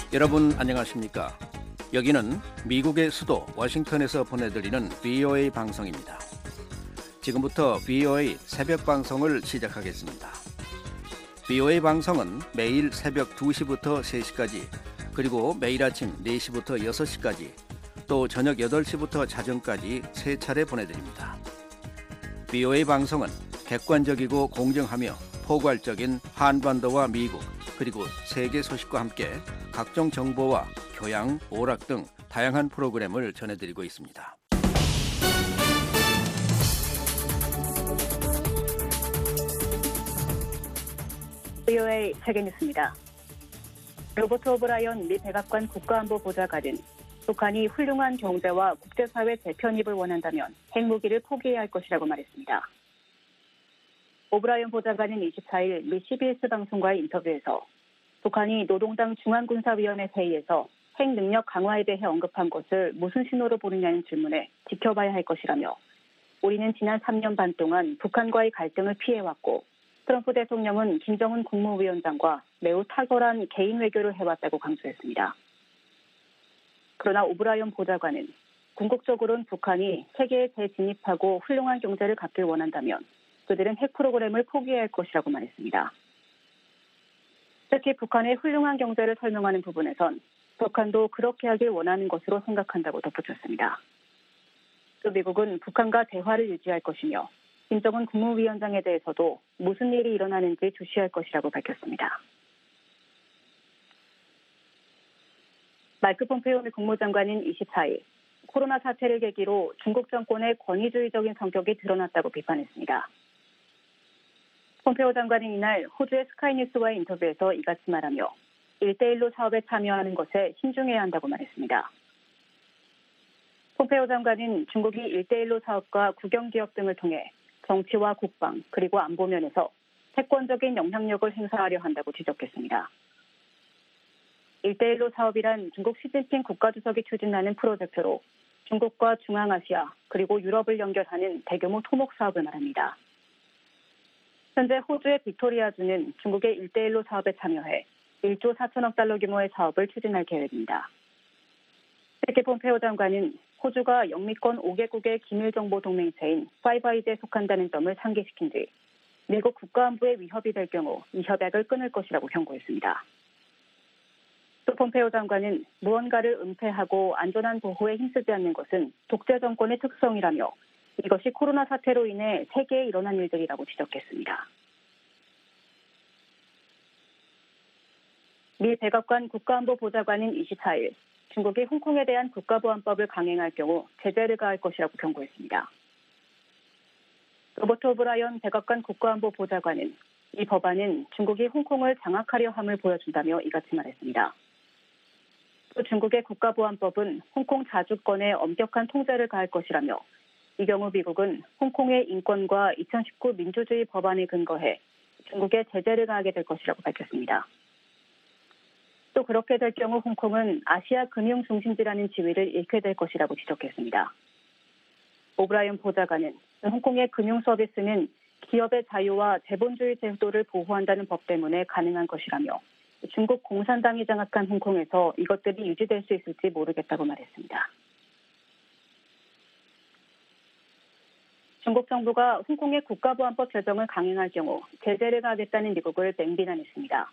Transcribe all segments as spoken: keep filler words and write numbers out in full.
여러분 안녕하십니까? 여기는 미국의 수도 워싱턴에서 보내드리는 브이오에이 방송입니다. 지금부터 브이오에이 새벽 방송을 시작하겠습니다. 브이오에이 방송은 매일 새벽 두 시부터 세 시까지, 그리고 매일 아침 네 시부터 여섯 시까지, 또 저녁 여덟 시부터 자정까지 세 차례 보내드립니다. 브이오에이 방송은 객관적이고 공정하며 포괄적인 한반도와 미국, 그리고 세계 소식과 함께 각종 정보와 교양, 오락 등 다양한 프로그램을 전해드리고 있습니다. 브이오에이 세계뉴스입니다. 로버트 오브라이언 미 백악관 국가안보보좌관은 북한이 훌륭한 경제와 국제사회 재편입을 원한다면 핵무기를 포기해야 할 것이라고 말했습니다. 오브라이언 보좌관은 이십사 일 미 씨비에스 방송과의 인터뷰에서 북한이 노동당 중앙군사위원회 회의에서 핵 능력 강화에 대해 언급한 것을 무슨 신호로 보느냐는 질문에 지켜봐야 할 것이라며, 우리는 지난 삼 년 반 동안 북한과의 갈등을 피해왔고 트럼프 대통령은 김정은 국무위원장과 매우 탁월한 개인 외교를 해왔다고 강조했습니다. 그러나 오브라이언 보좌관은 궁극적으로는 북한이 세계에 재진입하고 훌륭한 경제를 갖길 원한다면 그들은 핵 프로그램을 포기해야 할 것이라고 말했습니다. 특히 북한의 훌륭한 경제를 설명하는 부분에선 북한도 그렇게 하길 원하는 것으로 생각한다고 덧붙였습니다. 또 미국은 북한과 대화를 유지할 것이며 김정은 국무위원장에 대해서도 무슨 일이 일어나는지 주시할 것이라고 밝혔습니다. 마이크 폼페이오 미 국무장관은 이십사 일 코로나 사태를 계기로 중국 정권의 권위주의적인 성격이 드러났다고 비판했습니다. 폼페이오 장관은 이날 호주의 스카이뉴스와의 인터뷰에서 이같이 말하며 일대일로 사업에 참여하는 것에 신중해야 한다고 말했습니다. 폼페이오 장관은 중국이 일대일로 사업과 국영기업 등을 통해 정치와 국방 그리고 안보 면에서 태권적인 영향력을 행사하려 한다고 지적했습니다. 일대일로 사업이란 중국 시진핑 국가주석이 추진하는 프로젝트로 중국과 중앙아시아 그리고 유럽을 연결하는 대규모 토목 사업을 말합니다. 현재 호주의 빅토리아주는 중국의 일대일로 사업에 참여해 일조 사천억 달러 규모의 사업을 추진할 계획입니다. 특히 폼페이오 장관은 호주가 영미권 오 개국의 기밀정보 동맹체인 파이브아이즈에 속한다는 점을 상기시킨 뒤 미국 국가안보에 위협이 될 경우 이 협약을 끊을 것이라고 경고했습니다. 또 폼페이오 장관은 무언가를 은폐하고 안전한 보호에 힘쓰지 않는 것은 독재 정권의 특성이라며 이것이 코로나 사태로 인해 세계에 일어난 일들이라고 지적했습니다. 미 백악관 국가안보보좌관은 이십사 일 중국이 홍콩에 대한 국가보안법을 강행할 경우 제재를 가할 것이라고 경고했습니다. 로버트 오브라이언 백악관 국가안보보좌관은 이 법안은 중국이 홍콩을 장악하려 함을 보여준다며 이같이 말했습니다. 또 중국의 국가보안법은 홍콩 자주권에 엄격한 통제를 가할 것이라며, 이 경우 미국은 홍콩의 인권과 이천십구 민주주의 법안에 근거해 중국에 제재를 가하게 될 것이라고 밝혔습니다. 또 그렇게 될 경우 홍콩은 아시아 금융 중심지라는 지위를 잃게 될 것이라고 지적했습니다. 오브라이언 보좌관은 홍콩의 금융 서비스는 기업의 자유와 자본주의 제도를 보호한다는 법 때문에 가능한 것이라며, 중국 공산당이 장악한 홍콩에서 이것들이 유지될 수 있을지 모르겠다고 말했습니다. 중국 정부가 홍콩의 국가보안법 제정을 강행할 경우 제재를 가하겠다는 미국을 맹비난했습니다.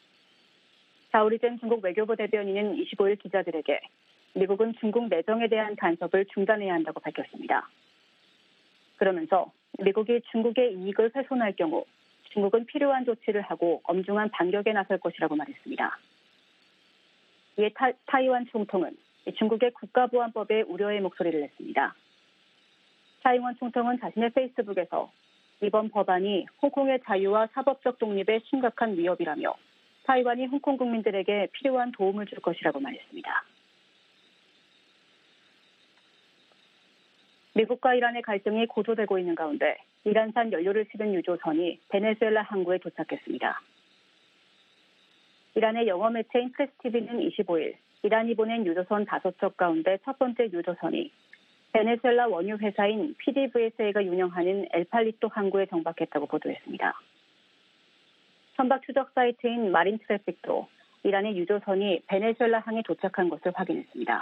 자오리젠 중국 외교부 대변인은 이십오 일 기자들에게 미국은 중국 내정에 대한 간섭을 중단해야 한다고 밝혔습니다. 그러면서 미국이 중국의 이익을 훼손할 경우 중국은 필요한 조치를 하고 엄중한 반격에 나설 것이라고 말했습니다. 이에 타, 타이완 총통은 중국의 국가보안법에 우려의 목소리를 냈습니다. 차이원 총통은 자신의 페이스북에서 이번 법안이 홍콩의 자유와 사법적 독립에 심각한 위협이라며 타이완이 홍콩 국민들에게 필요한 도움을 줄 것이라고 말했습니다. 미국과 이란의 갈등이 고조되고 있는 가운데 이란산 연료를 실은 유조선이 베네수엘라 항구에 도착했습니다. 이란의 영어 매체인 프레스티비는 이십오 일 이란이 보낸 유조선 다섯 척 가운데 첫 번째 유조선이 베네수엘라 원유 회사인 피디브이에스에이가 운영하는 엘팔리토 항구에 정박했다고 보도했습니다. 선박 추적 사이트인 마린 트래픽도 이란의 유조선이 베네수엘라 항에 도착한 것을 확인했습니다.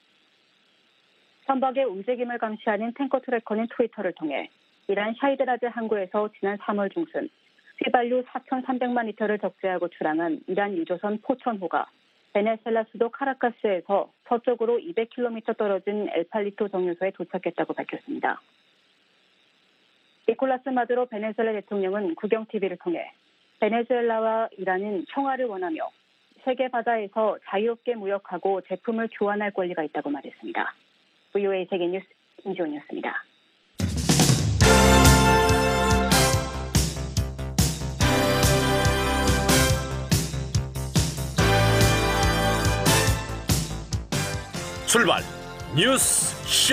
선박의 움직임을 감시하는 탱커 트래커는 트위터를 통해 이란 샤이드라즈 항구에서 지난 삼월 중순 휘발유 사천삼백만 리터를 적재하고 출항한 이란 유조선 포천호가 베네수엘라 수도 카라카스에서 서쪽으로 이백 킬로미터 떨어진 엘팔리토 정유소에 도착했다고 밝혔습니다. 니콜라스 마두로 베네수엘라 대통령은 국영티비를 통해 베네수엘라와 이란은 평화를 원하며 세계 바다에서 자유롭게 무역하고 제품을 교환할 권리가 있다고 말했습니다. 브이오에이 세계뉴스 임지원이었습니다. 출발 뉴스 쇼.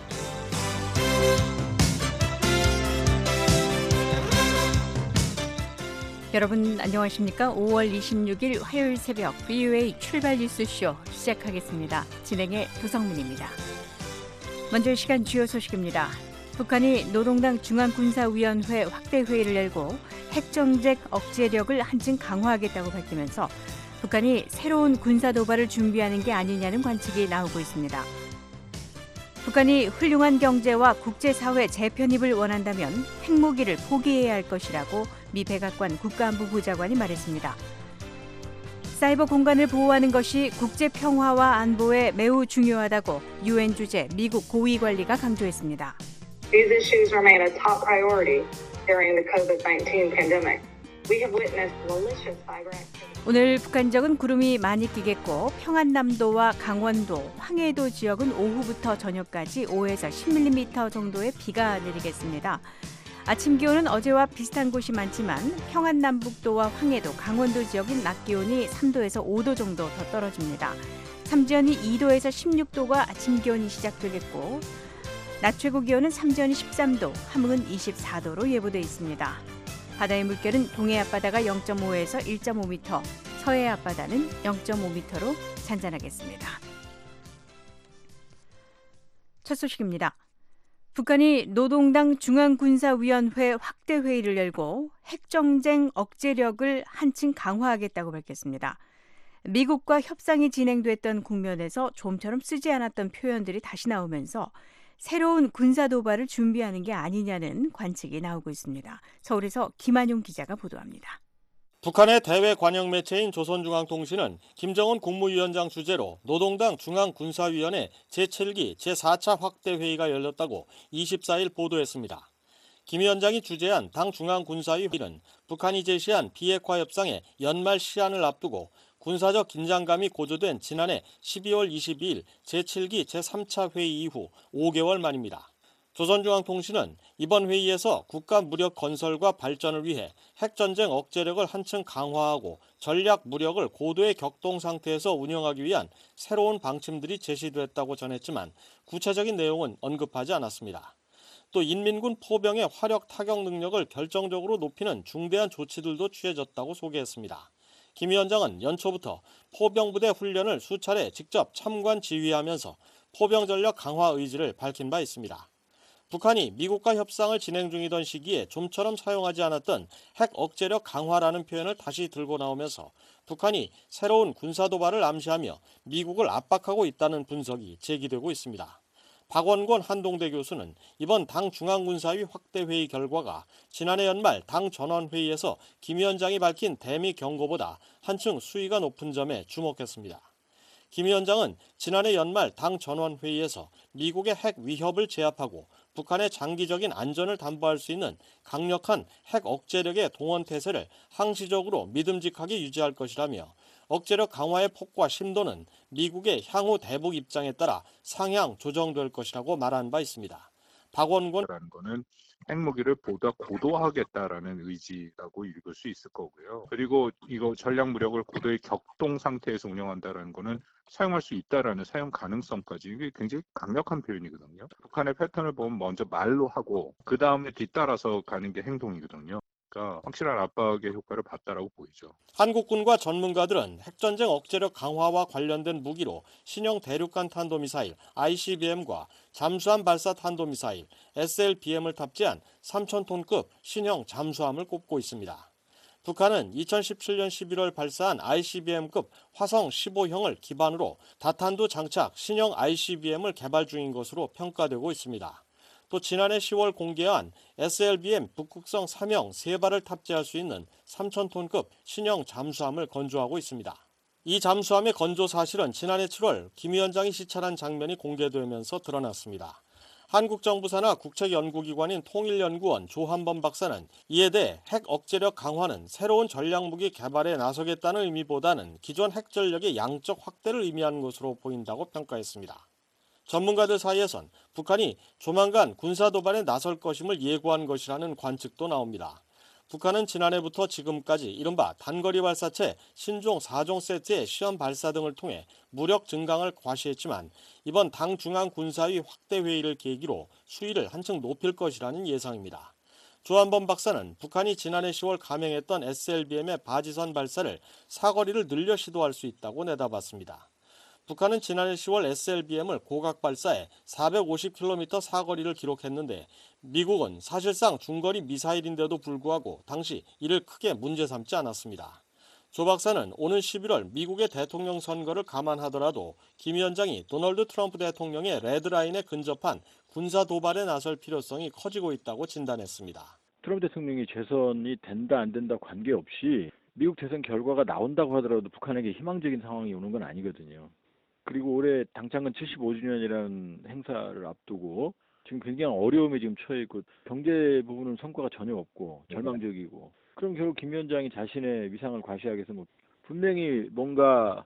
여러분 안녕하십니까? 오월 이십육일 화요일 새벽 브이오에이 출발 뉴스 쇼 시작하겠습니다. 진행의 도성민입니다. 먼저 이 시간 주요 소식입니다. 북한이 노동당 중앙군사위원회 확대 회의를 열고 핵정책 억제력을 한층 강화하겠다고 밝히면서 북한이 새로운 군사 도발을 준비하는 게 아니냐는 관측이 나오고 있습니다. 북한이 훌륭한 경제와 국제사회 재편입을 원한다면 핵무기를 포기해야 할 것이라고 미 백악관 국가안보 보좌관이 말했습니다. 사이버 공간을 보호하는 것이 국제평화와 안보에 매우 중요하다고 유엔 주재 미국 고위관리가 강조했습니다. These issues remain a top priority during the 코비드 나인틴 pandemic. We have witnessed malicious cyber activity. 오늘 북한적은 구름이 많이 끼겠고 평안남도와 강원도, 황해도 지역은 오후부터 저녁까지 오에서 십 밀리미터 정도의 비가 내리겠습니다. 아침 기온은 어제와 비슷한 곳이 많지만 평안남북도와 황해도, 강원도 지역은 낮 기온이 삼도에서 오도 정도 더 떨어집니다. 삼지연이 이도에서 십육도가 아침 기온이 시작되겠고 낮 최고 기온은 삼지연이 십삼도, 함흥은 이십사도로 예보돼 있습니다. 바다의 물결은 동해 앞바다가 영점오에서 일점오 미터, 서해 앞바다는 영점오 미터로 잔잔하겠습니다. 첫 소식입니다. 북한이 노동당 중앙군사위원회 확대 회의를 열고 핵정쟁 억제력을 한층 강화하겠다고 밝혔습니다. 미국과 협상이 진행됐던 국면에서 좀처럼 쓰지 않았던 표현들이 다시 나오면서 새로운 군사 도발을 준비하는 게 아니냐는 관측이 나오고 있습니다. 서울에서 김한용 기자가 보도합니다. 북한의 대외 관영 매체인 조선중앙통신은 김정은 국무위원장 주재로 노동당 중앙군사위원회 제칠기 제사차 확대 회의가 열렸다고 이십사일 보도했습니다. 김 위원장이 주재한 당 중앙군사위 회의는 북한이 제시한 비핵화 협상의 연말 시한을 앞두고 군사적 긴장감이 고조된 지난해 십이월 이십이일 제칠기 제삼차 회의 이후 오개월 만입니다. 조선중앙통신은 이번 회의에서 국가 무력 건설과 발전을 위해 핵전쟁 억제력을 한층 강화하고 전략 무력을 고도의 격동 상태에서 운영하기 위한 새로운 방침들이 제시됐다고 전했지만 구체적인 내용은 언급하지 않았습니다. 또 인민군 포병의 화력 타격 능력을 결정적으로 높이는 중대한 조치들도 취해졌다고 소개했습니다. 김 위원장은 연초부터 포병부대 훈련을 수차례 직접 참관 지휘하면서 포병 전력 강화 의지를 밝힌 바 있습니다. 북한이 미국과 협상을 진행 중이던 시기에 좀처럼 사용하지 않았던 핵 억제력 강화라는 표현을 다시 들고 나오면서 북한이 새로운 군사 도발을 암시하며 미국을 압박하고 있다는 분석이 제기되고 있습니다. 박원권 한동대 교수는 이번 당 중앙군사위 확대회의 결과가 지난해 연말 당 전원회의에서 김 위원장이 밝힌 대미 경고보다 한층 수위가 높은 점에 주목했습니다. 김 위원장은 지난해 연말 당 전원회의에서 미국의 핵 위협을 제압하고 북한의 장기적인 안전을 담보할 수 있는 강력한 핵 억제력의 동원 태세를 항시적으로 믿음직하게 유지할 것이라며 억제력 강화의 폭과 심도는 미국의 향후 대북 입장에 따라 상향 조정될 것이라고 말한 바 있습니다. 박원권라는 거는 핵무기를 보다 고도화하겠다라는 의지라고 읽을 수 있을 거고요. 그리고 이거 전략 무력을 고도의 격동 상태에서 운영한다라는 거는 사용할 수 있다라는 사용 가능성까지 이게 굉장히 강력한 표현이거든요. 북한의 패턴을 보면 먼저 말로 하고 그 다음에 뒤따라서 가는 게 행동이거든요. 확실한 압박의 효과를 봤다라고 보이죠. 한국군과 전문가들은 핵전쟁 억제력 강화와 관련된 무기로 신형 대륙간 탄도미사일 아이씨비엠과 잠수함 발사 탄도미사일 에스엘비엠을 탑재한 삼천 톤급 신형 잠수함을 꼽고 있습니다. 북한은 이천십칠년 십일월 발사한 아이씨비엠급 화성 십오형을 기반으로 다탄두 장착 신형 아이씨비엠을 개발 중인 것으로 평가되고 있습니다. 또 지난해 시월 공개한 에스엘비엠 북극성 삼형 세 발을 탑재할 수 있는 삼천 톤급 신형 잠수함을 건조하고 있습니다. 이 잠수함의 건조 사실은 지난해 칠월 김 위원장이 시찰한 장면이 공개되면서 드러났습니다. 한국 정부 산하 국책연구기관인 통일연구원 조한범 박사는 이에 대해 핵 억제력 강화는 새로운 전략무기 개발에 나서겠다는 의미보다는 기존 핵 전력의 양적 확대를 의미하는 것으로 보인다고 평가했습니다. 전문가들 사이에선 북한이 조만간 군사도발에 나설 것임을 예고한 것이라는 관측도 나옵니다. 북한은 지난해부터 지금까지 이른바 단거리 발사체 신종 사 종 세트의 시험 발사 등을 통해 무력 증강을 과시했지만 이번 당 중앙군사위 확대 회의를 계기로 수위를 한층 높일 것이라는 예상입니다. 조한범 박사는 북한이 지난해 시월 감행했던 에스엘비엠의 바지선 발사를 사거리를 늘려 시도할 수 있다고 내다봤습니다. 북한은 지난해 시월 에스엘비엠을 고각 발사해 사백오십 킬로미터 사거리를 기록했는데 미국은 사실상 중거리 미사일인데도 불구하고 당시 이를 크게 문제 삼지 않았습니다. 조 박사는 오는 십일월 미국의 대통령 선거를 감안하더라도 김 위원장이 도널드 트럼프 대통령의 레드라인에 근접한 군사 도발에 나설 필요성이 커지고 있다고 진단했습니다. 트럼프 대통령이 재선이 된다 안 된다 관계없이 미국 대선 결과가 나온다고 하더라도 북한에게 희망적인 상황이 오는 건 아니거든요. 그리고 올해 당창근 칠십오 주년이라는 행사를 앞두고 지금 굉장히 어려움에 지금 처해 있고 경제 부분은 성과가 전혀 없고 절망적이고 그럼 결국 김 위원장이 자신의 위상을 과시하기 위해서 뭐 분명히 뭔가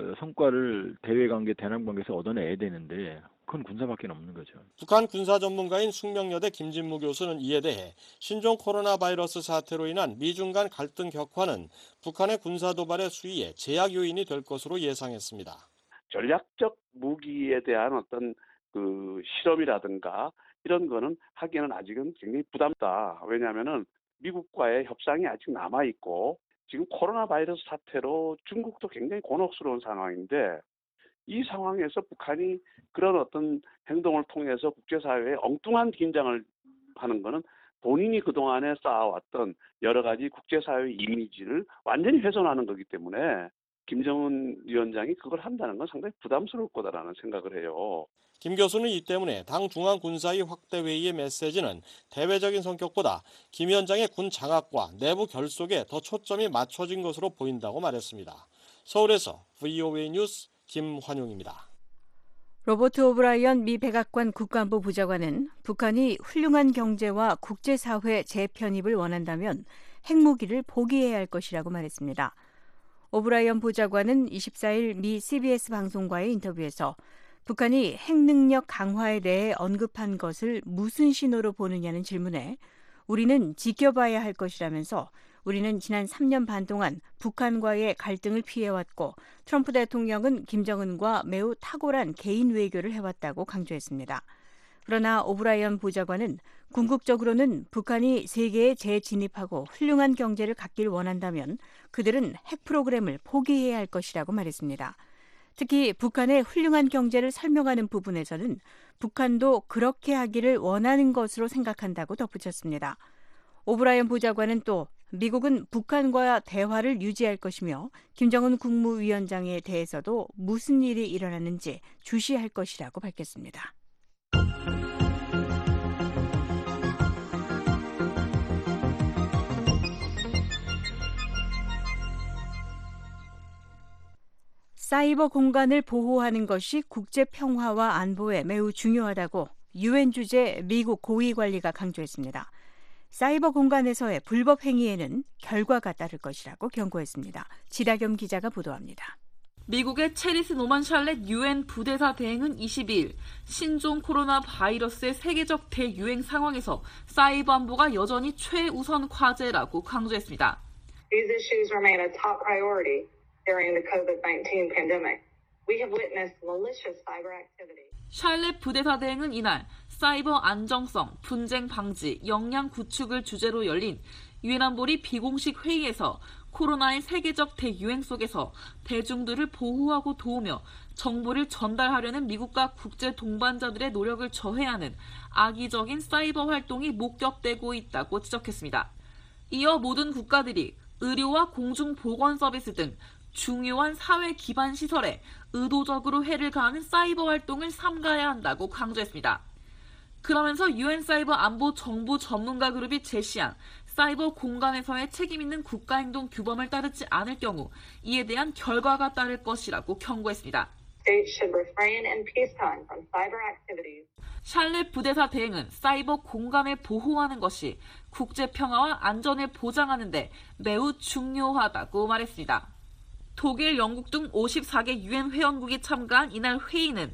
성과를 대외관계, 대남관계에서 얻어내야 되는데 그건 군사밖에 없는 거죠. 북한 군사 전문가인 숙명여대 김진무 교수는 이에 대해 신종 코로나 바이러스 사태로 인한 미중 간 갈등 격화는 북한의 군사 도발의 수위에 제약 요인이 될 것으로 예상했습니다. 전략적 무기에 대한 어떤 그 실험이라든가 이런 거는 하기에는 아직은 굉장히 부담다. 왜냐하면은 미국과의 협상이 아직 남아 있고 지금 코로나 바이러스 사태로 중국도 굉장히 곤혹스러운 상황인데 이 상황에서 북한이 그런 어떤 행동을 통해서 국제사회에 엉뚱한 긴장을 하는 거는 본인이 그동안에 쌓아왔던 여러 가지 국제사회 이미지를 완전히 훼손하는 거기 때문에 김정은 위원장이 그걸 한다는 건 상당히 부담스러울 거다라는 생각을 해요. 김 교수는 이 때문에 당 중앙군사위 확대회의의 메시지는 대외적인 성격보다 김 위원장의 군 장악과 내부 결속에 더 초점이 맞춰진 것으로 보인다고 말했습니다. 서울에서 브이오에이 뉴스 김환용입니다. 로버트 오브라이언 미 백악관 국가안보 부장관은 북한이 훌륭한 경제와 국제사회 재편입을 원한다면 핵무기를 포기해야 할 것이라고 말했습니다. 오브라이언 부장관은 이십사일 미 씨비에스 방송과의 인터뷰에서 북한이 핵능력 강화에 대해 언급한 것을 무슨 신호로 보느냐는 질문에 우리는 지켜봐야 할 것이라면서 우리는 지난 삼 년 반 동안 북한과의 갈등을 피해왔고 트럼프 대통령은 김정은과 매우 탁월한 개인 외교를 해왔다고 강조했습니다. 그러나 오브라이언 부장관은 궁극적으로는 북한이 세계에 재진입하고 훌륭한 경제를 갖길 원한다면 그들은 핵 프로그램을 포기해야 할 것이라고 말했습니다. 특히 북한의 훌륭한 경제를 설명하는 부분에서는 북한도 그렇게 하기를 원하는 것으로 생각한다고 덧붙였습니다. 오브라이언 부장관은 또 미국은 북한과 대화를 유지할 것이며 김정은 국무위원장에 대해서도 무슨 일이 일어났는지 주시할 것이라고 밝혔습니다. 사이버 공간을 보호하는 것이 국제 평화와 안보에 매우 중요하다고 유엔 주재 미국 고위관리가 강조했습니다. 사이버 공간에서의 불법 행위에는 결과가 따를 것이라고 경고했습니다. 지다겸 기자가 보도합니다. 미국의 체리스 노만 샬렛 유엔 부대사 대행은 이십이일 신종 코로나 바이러스의 세계적 대유행 상황에서 사이버 안보가 여전히 최우선 과제라고 강조했습니다. These issues remain a top priority during the 코비드 나인틴 pandemic. We have witnessed malicious cyber activity. 샬렛 부대사 대행은 이날 사이버 안정성, 분쟁 방지, 역량 구축을 주제로 열린 유엔 안보리 비공식 회의에서 코로나의 세계적 대유행 속에서 대중들을 보호하고 도우며 정보를 전달하려는 미국과 국제 동반자들의 노력을 저해하는 악의적인 사이버 활동이 목격되고 있다고 지적했습니다. 이어 모든 국가들이 의료와 공중보건 서비스 등 중요한 사회 기반 시설에 의도적으로 해를 가하는 사이버 활동을 삼가야 한다고 강조했습니다. 그러면서 유엔 사이버 안보 정부 전문가 그룹이 제시한 사이버 공간에서의 책임 있는 국가행동 규범을 따르지 않을 경우 이에 대한 결과가 따를 것이라고 경고했습니다. 샬렛 부대사 대행은 사이버 공간을 보호하는 것이 국제 평화와 안전을 보장하는 데 매우 중요하다고 말했습니다. 독일, 영국 등 오십사 개 유엔 회원국이 참가한 이날 회의는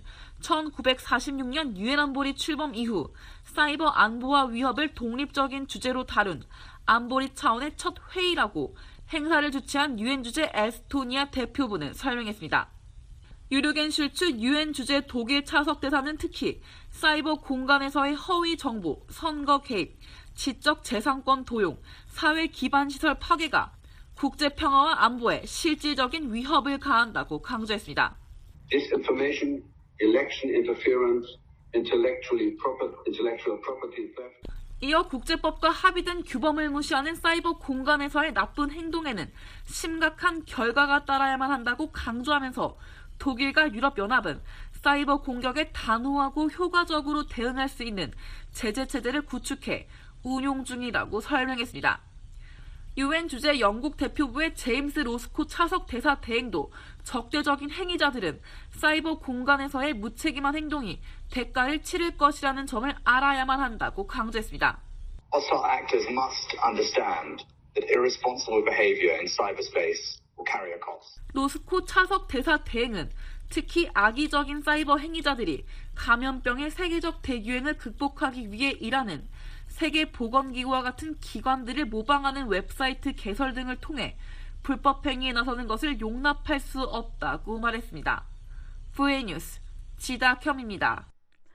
천구백사십육 년 유엔 안보리 출범 이후 사이버 안보와 위협을 독립적인 주제로 다룬 안보리 차원의 첫 회의라고 행사를 주최한 유엔 주재 에스토니아 대표부는 설명했습니다. 유르겐 슐츠 유엔 주재 독일 차석 대사는 특히 사이버 공간에서의 허위 정보, 선거 개입, 지적 재산권 도용, 사회 기반 시설 파괴가 국제 평화와 안보에 실질적인 위협을 가한다고 강조했습니다. Disinformation, election interference, intellectually proper, intellectual property theft. 이어 국제법과 합의된 규범을 무시하는 사이버 공간에서의 나쁜 행동에는 심각한 결과가 따라야만 한다고 강조하면서 독일과 유럽연합은 사이버 공격에 단호하고 효과적으로 대응할 수 있는 제재 체제를 구축해 운용 중이라고 설명했습니다. 유엔 주재 영국 대표부의 제임스 로스코 차석 대사 대행도 적대적인 행위자들은 사이버 공간에서의 무책임한 행동이 대가를 치를 것이라는 점을 알아야만 한다고 강조했습니다. Hostile actors must understand that irresponsible behavior in cyberspace will carry a cost. 로스코 차석 대사 대행은 특히 악의적인 사이버 행위자들이 감염병의 세계적 대유행을 극복하기 위해 일하는 세계보건기구와 같은 기관들을 모방하는 웹사이트 개설 등을 통해 불법 행위에 나서는 것을 용납할 수 없다고 말했습니다. 브이에이 뉴스 지다겸입니다.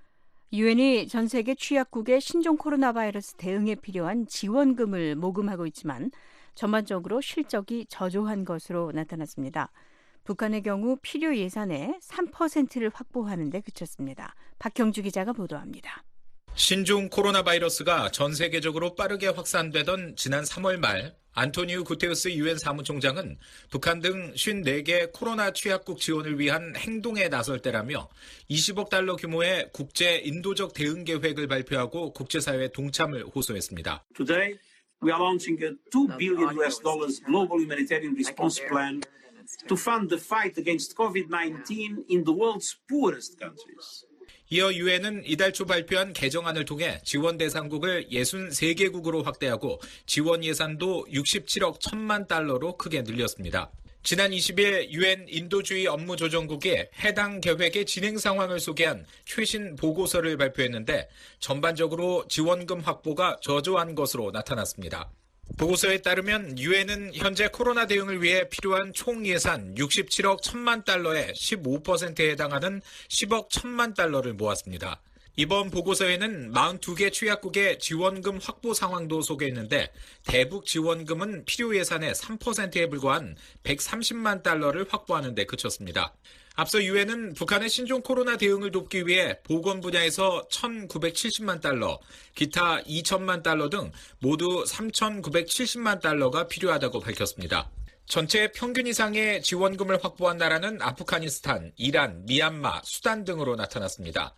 유엔이 전 세계 취약국의 신종 코로나 바이러스 대응에 필요한 지원금을 모금하고 있지만 전반적으로 실적이 저조한 것으로 나타났습니다. 북한의 경우 필요 예산의 삼 퍼센트를 확보하는 데 그쳤습니다. 박경주 기자가 보도합니다. 신종 코로나 바이러스가 전 세계적으로 빠르게 확산되던 지난 삼월 말 안토니우 구테우스 유엔 사무총장은 북한 등 오십사 개 코로나 취약국 지원을 위한 행동에 나설 때라며 이십억 달러 규모의 국제 인도적 대응 계획을 발표하고 국제사회의 동참을 호소했습니다. Today, we are launching a two billion U S dollars global humanitarian response plan to fund the fight against 코비드 나인틴 in the world's poorest countries. 이어 유엔은 이달 초 발표한 개정안을 통해 지원 대상국을 육십삼 개국으로 확대하고 지원 예산도 육십칠억 천만 달러로 크게 늘렸습니다. 지난 이십 일 유엔 인도주의 업무조정국이 해당 계획의 진행 상황을 소개한 최신 보고서를 발표했는데 전반적으로 지원금 확보가 저조한 것으로 나타났습니다. 보고서에 따르면 유엔은 현재 코로나 대응을 위해 필요한 총 예산 육십칠억 천만 달러의 십오 퍼센트에 해당하는 십억 천만 달러를 모았습니다. 이번 보고서에는 사십이 개 취약국의 지원금 확보 상황도 소개했는데 대북 지원금은 필요 예산의 삼 퍼센트에 불과한 백삼십만 달러를 확보하는 데 그쳤습니다. 앞서 유엔은 북한의 신종 코로나 대응을 돕기 위해 보건 분야에서 천구백칠십만 달러, 기타 이천만 달러 등 모두 삼천구백칠십만 달러가 필요하다고 밝혔습니다. 전체 평균 이상의 지원금을 확보한 나라는 아프가니스탄, 이란, 미얀마, 수단 등으로 나타났습니다.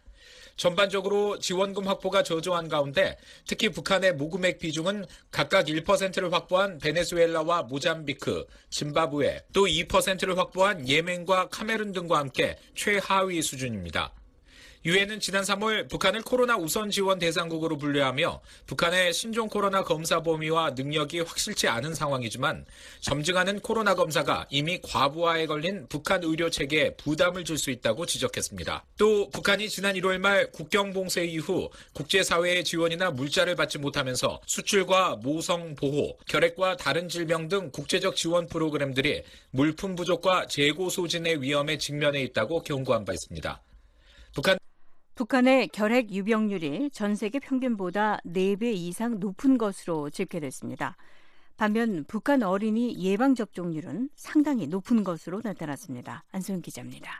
전반적으로 지원금 확보가 저조한 가운데 특히 북한의 모금액 비중은 각각 일 퍼센트를 확보한 베네수엘라와 모잠비크, 짐바브웨, 또 이 퍼센트를 확보한 예멘과 카메룬 등과 함께 최하위 수준입니다. 유엔은 지난 삼월 북한을 코로나 우선 지원 대상국으로 분류하며 북한의 신종 코로나 검사 범위와 능력이 확실치 않은 상황이지만 점증하는 코로나 검사가 이미 과부하에 걸린 북한 의료 체계에 부담을 줄 수 있다고 지적했습니다. 또 북한이 지난 일월 말 국경 봉쇄 이후 국제사회의 지원이나 물자를 받지 못하면서 수출과 모성 보호, 결핵과 다른 질병 등 국제적 지원 프로그램들이 물품 부족과 재고 소진의 위험에 직면해 있다고 경고한 바 있습니다. 북한 북한의 결핵 유병률이 전 세계 평균보다 네 배 이상 높은 것으로 집계됐습니다. 반면 북한 어린이 예방접종률은 상당히 높은 것으로 나타났습니다. 안소영 기자입니다.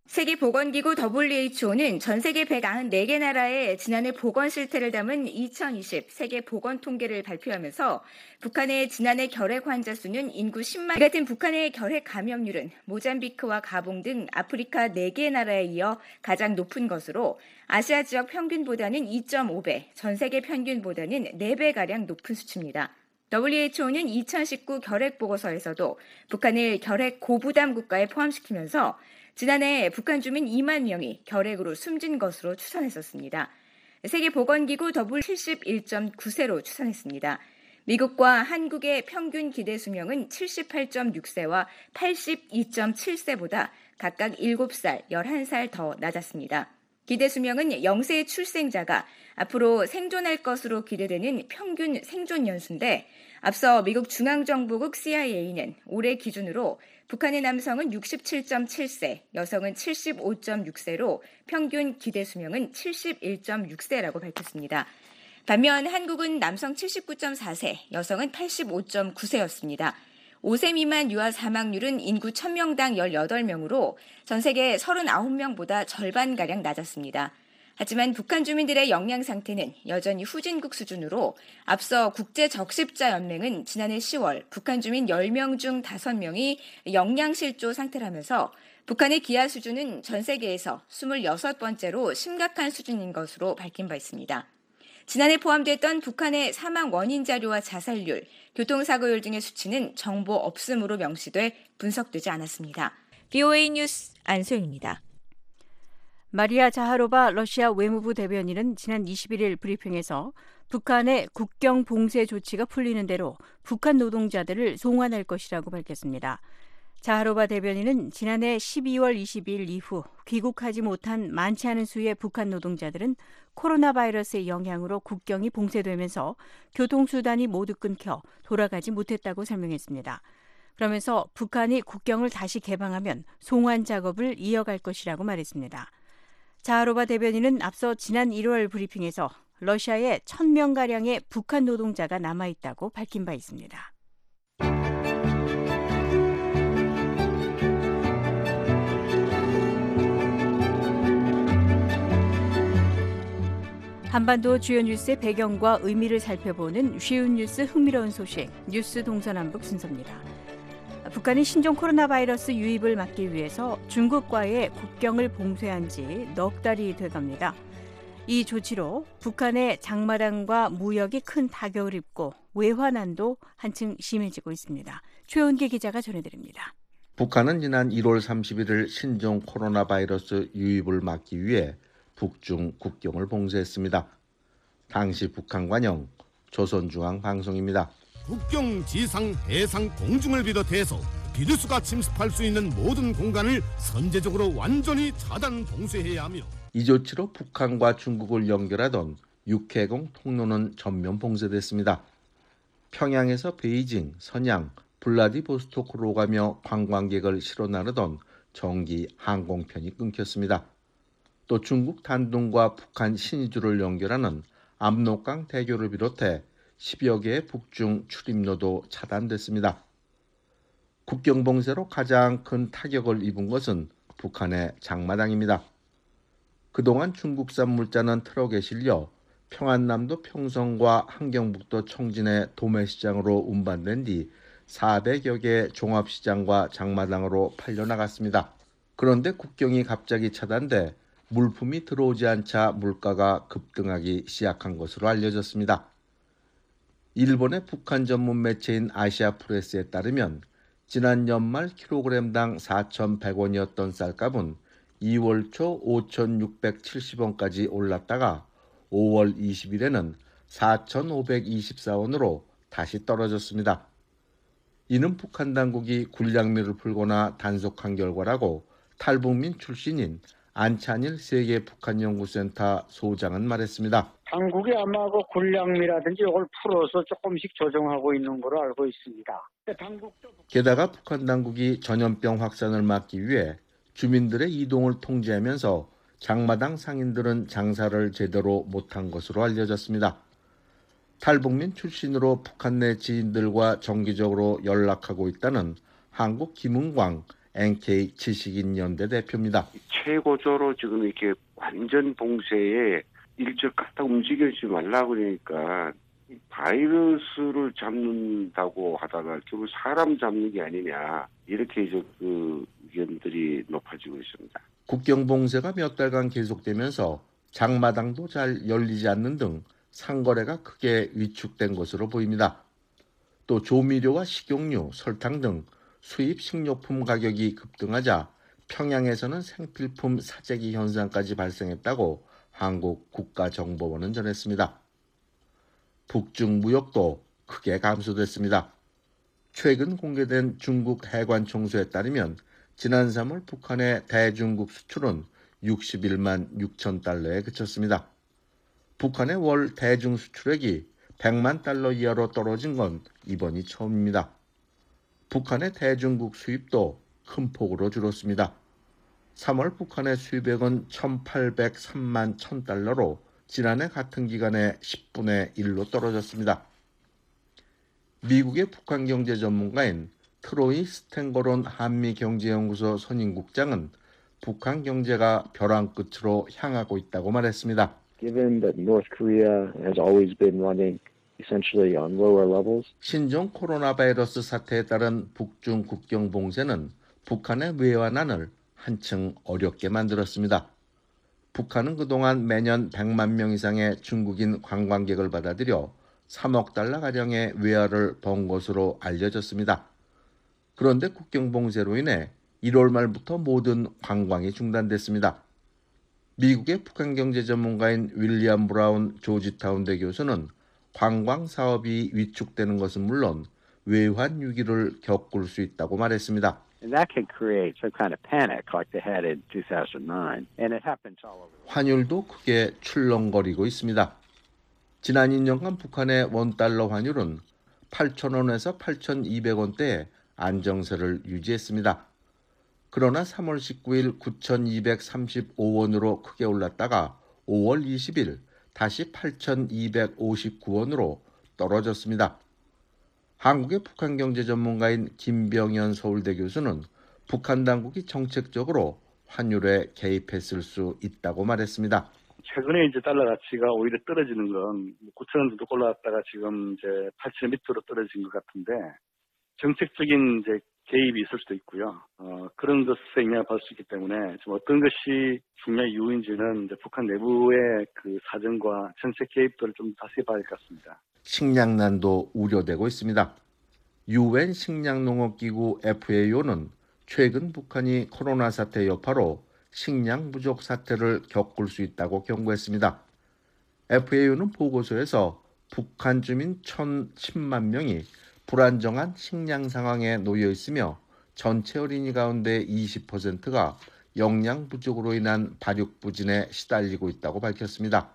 세계보건기구 더블유에이치오는 전 세계 백구십사 개 나라의 지난해 보건 실태를 담은 이천이십 세계보건 통계를 발표하면서 북한의 지난해 결핵 환자 수는 인구 십만, 이 같은 북한의 결핵 감염률은 모잠비크와 가봉 등 아프리카 네 개 나라에 이어 가장 높은 것으로 아시아 지역 평균보다는 이 점 오 배, 전 세계 평균보다는 네 배가량 높은 수치입니다. 더블유에이치오는 이천십구 결핵 보고서에서도 북한을 결핵 고부담 국가에 포함시키면서 지난해 북한 주민 이만 명이 결핵으로 숨진 것으로 추산했었습니다. 세계보건기구 더블 칠십일 점 구 세로 추산했습니다. 미국과 한국의 평균 기대 수명은 칠십팔 점 육 세와 팔십이 점 칠 세보다 각각 일곱 살, 열한 살 더 낮았습니다. 기대 수명은 영세 출생자가 앞으로 생존할 것으로 기대되는 평균 생존 연수인데 앞서 미국 중앙정보국 씨아이에이는 올해 기준으로 북한의 남성은 육십칠 점 칠 세, 여성은 칠십오 점 육 세로 평균 기대 수명은 칠십일 점 육 세라고 밝혔습니다. 반면 한국은 남성 칠십구 점 사 세, 여성은 팔십오 점 구 세였습니다. 오 세 미만 유아 사망률은 인구 천 명당 열여덟 명으로 전 세계 서른아홉 명보다 절반가량 낮았습니다. 하지만 북한 주민들의 영양 상태는 여전히 후진국 수준으로 앞서 국제적십자연맹은 지난해 시월 북한 주민 열 명 중 다섯 명이 영양실조 상태라면서 북한의 기아 수준은 전 세계에서 스물여섯 번째로 심각한 수준인 것으로 밝힌 바 있습니다. 지난해 포함됐던 북한의 사망 원인 자료와 자살률, 교통사고율 등의 수치는 정보 없음으로 명시돼 분석되지 않았습니다. 비오에이 뉴스 안소영입니다. 마리아 자하로바 러시아 외무부 대변인은 지난 이십일 일 브리핑에서 북한의 국경 봉쇄 조치가 풀리는 대로 북한 노동자들을 송환할 것이라고 밝혔습니다. 자하로바 대변인은 지난해 십이월 이십이일 이후 귀국하지 못한 많지 않은 수의 북한 노동자들은 코로나 바이러스의 영향으로 국경이 봉쇄되면서 교통수단이 모두 끊겨 돌아가지 못했다고 설명했습니다. 그러면서 북한이 국경을 다시 개방하면 송환 작업을 이어갈 것이라고 말했습니다. 자하로바 대변인은 앞서 지난 일월 브리핑에서 러시아에 천 명가량의 북한 노동자가 남아있다고 밝힌 바 있습니다. 한반도 주요 뉴스의 배경과 의미를 살펴보는 쉬운 뉴스 흥미로운 소식, 뉴스 동서남북 순서입니다. 북한이 신종 코로나 바이러스 유입을 막기 위해서 중국과의 국경을 봉쇄한 지 넉 달이 돼갑니다. 이 조치로 북한의 장마당과 무역이 큰 타격을 입고 외환난도 한층 심해지고 있습니다. 최은기 기자가 전해드립니다. 북한은 지난 일월 삼십일일 신종 코로나 바이러스 유입을 막기 위해 북중 국경을 봉쇄했습니다. 당시 북한 관영 조선중앙방송입니다. 국경, 지상, 해상, 공중을 비롯해서 비루스가 침습할 수 있는 모든 공간을 선제적으로 완전히 차단 봉쇄해야 하며 이 조치로 북한과 중국을 연결하던 육해공 통로는 전면 봉쇄됐습니다. 평양에서 베이징, 선양, 블라디보스토크로 가며 관광객을 실어 나르던 정기 항공편이 끊겼습니다. 또 중국 단둥과 북한 신의주를 연결하는 압록강 대교를 비롯해 십여 개의 북중 출입로도 차단됐습니다. 국경 봉쇄로 가장 큰 타격을 입은 것은 북한의 장마당입니다. 그동안 중국산 물자는 트럭에 실려 평안남도 평성과 함경북도 청진의 도매시장으로 운반된 뒤 사백여 개 종합시장과 장마당으로 팔려나갔습니다. 그런데 국경이 갑자기 차단돼 물품이 들어오지 않자 물가가 급등하기 시작한 것으로 알려졌습니다. 일본의 북한 전문 매체인 아시아프레스에 따르면 지난 연말 킬로그램당 사천백 원이었던 쌀값은 이월 초 오천육백칠십 원까지 올랐다가 오월 이십일에는 사천오백이십사 원으로 다시 떨어졌습니다. 이는 북한 당국이 굴량미를 풀거나 단속한 결과라고 탈북민 출신인 안찬일 세계 북한연구센터 소장은 말했습니다. 당국이 아마 그 굴량미라든지 이걸 풀어서 조금씩 조정하고 있는 걸로 알고 있습니다. 당국도... 게다가 북한 당국이 전염병 확산을 막기 위해 주민들의 이동을 통제하면서 장마당 상인들은 장사를 제대로 못한 것으로 알려졌습니다. 탈북민 출신으로 북한 내 지인들과 정기적으로 연락하고 있다는 한국 김은광 엔케이 지식인연대 대표입니다. 최고조로 지금 이렇게 완전 봉쇄에 일절 갖다 움직이지 말라 그러니까 바이러스를 잡는다고 하다가 결국 사람 잡는 게 아니냐 이렇게 이제 그 의견들이 높아지고 있습니다. 국경 봉쇄가 몇 달간 계속되면서 장마당도 잘 열리지 않는 등 상거래가 크게 위축된 것으로 보입니다. 또 조미료와 식용유, 설탕 등 수입 식료품 가격이 급등하자 평양에서는 생필품 사재기 현상까지 발생했다고 한국 국가정보원은 전했습니다. 북중 무역도 크게 감소됐습니다. 최근 공개된 중국 해관 총수에 따르면 지난 삼월 북한의 대중국 수출은 육십일만 육천 달러에 그쳤습니다. 북한의 월 대중 수출액이 백만 달러 이하로 떨어진 건 이번이 처음입니다. 북한의 대중국 수입도 큰 폭으로 줄었습니다. 삼월 북한의 수입액은 천팔백삼만 천 달러로 지난해 같은 기간의 십분의 일로 떨어졌습니다. 미국의 북한 경제 전문가인 트로이 스탠거론 한미경제연구소 선임국장은 북한 경제가 벼랑 끝으로 향하고 있다고 말했습니다. Given that North Korea has always been running essentially on lower levels. 신종 코로나 바이러스 사태에 따른 북중 국경 봉쇄는 북한의 외환안을 한층 어렵게 만들었습니다. 북한은 그동안 매년 백만 명 이상의 중국인 관광객을 받아들여 삼억 달러가량의 외화를 번 것으로 알려졌습니다. 그런데 국경 봉쇄로 인해 일월 말부터 모든 관광이 중단됐습니다. 미국의 북한 경제 전문가인 윌리엄 브라운 조지타운대 교수는 관광 사업이 위축되는 것은 물론 외환 위기를 겪을 수 있다고 말했습니다. And that can create some kind of panic like they had in two thousand nine. And it happens all over. 환율도 크게 출렁거리고 있습니다. 지난 이 년간 북한의 원달러 환율은 팔천 원에서 팔천이백 원대의 안정세를 유지했습니다. 그러나 삼월 십구일 구천이백삼십오 원으로 크게 올랐다가 오월 이십일 다시 팔천이백오십구 원으로 떨어졌습니다. 한국의 북한 경제 전문가인 김병현 서울대 교수는 북한 당국이 정책적으로 환율에 개입했을 수 있다고 말했습니다. 최근에 이제 달러 가치가 오히려 떨어지는 건 구천 원 정도 올라갔다가 지금 이제 팔천 원 밑으로 떨어진 것 같은데 정책적인 이제 개입이 있을 수도 있고요. 어, 그런 것에 영향을 받을 수 있기 때문에 지금 어떤 것이 중요한 이유인지는 이제 북한 내부의 그 사정과 정책 개입들을 좀 자세히 봐야 할 것 같습니다. 식량난도 우려되고 있습니다. 유엔 식량농업기구 에프에이오는 최근 북한이 코로나 사태 여파로 식량 부족 사태를 겪을 수 있다고 경고했습니다. 에프에이오는 보고서에서 북한 주민 천십만 명이 불안정한 식량 상황에 놓여 있으며 전체 어린이 가운데 이십 퍼센트가 영양 부족으로 인한 발육부진에 시달리고 있다고 밝혔습니다.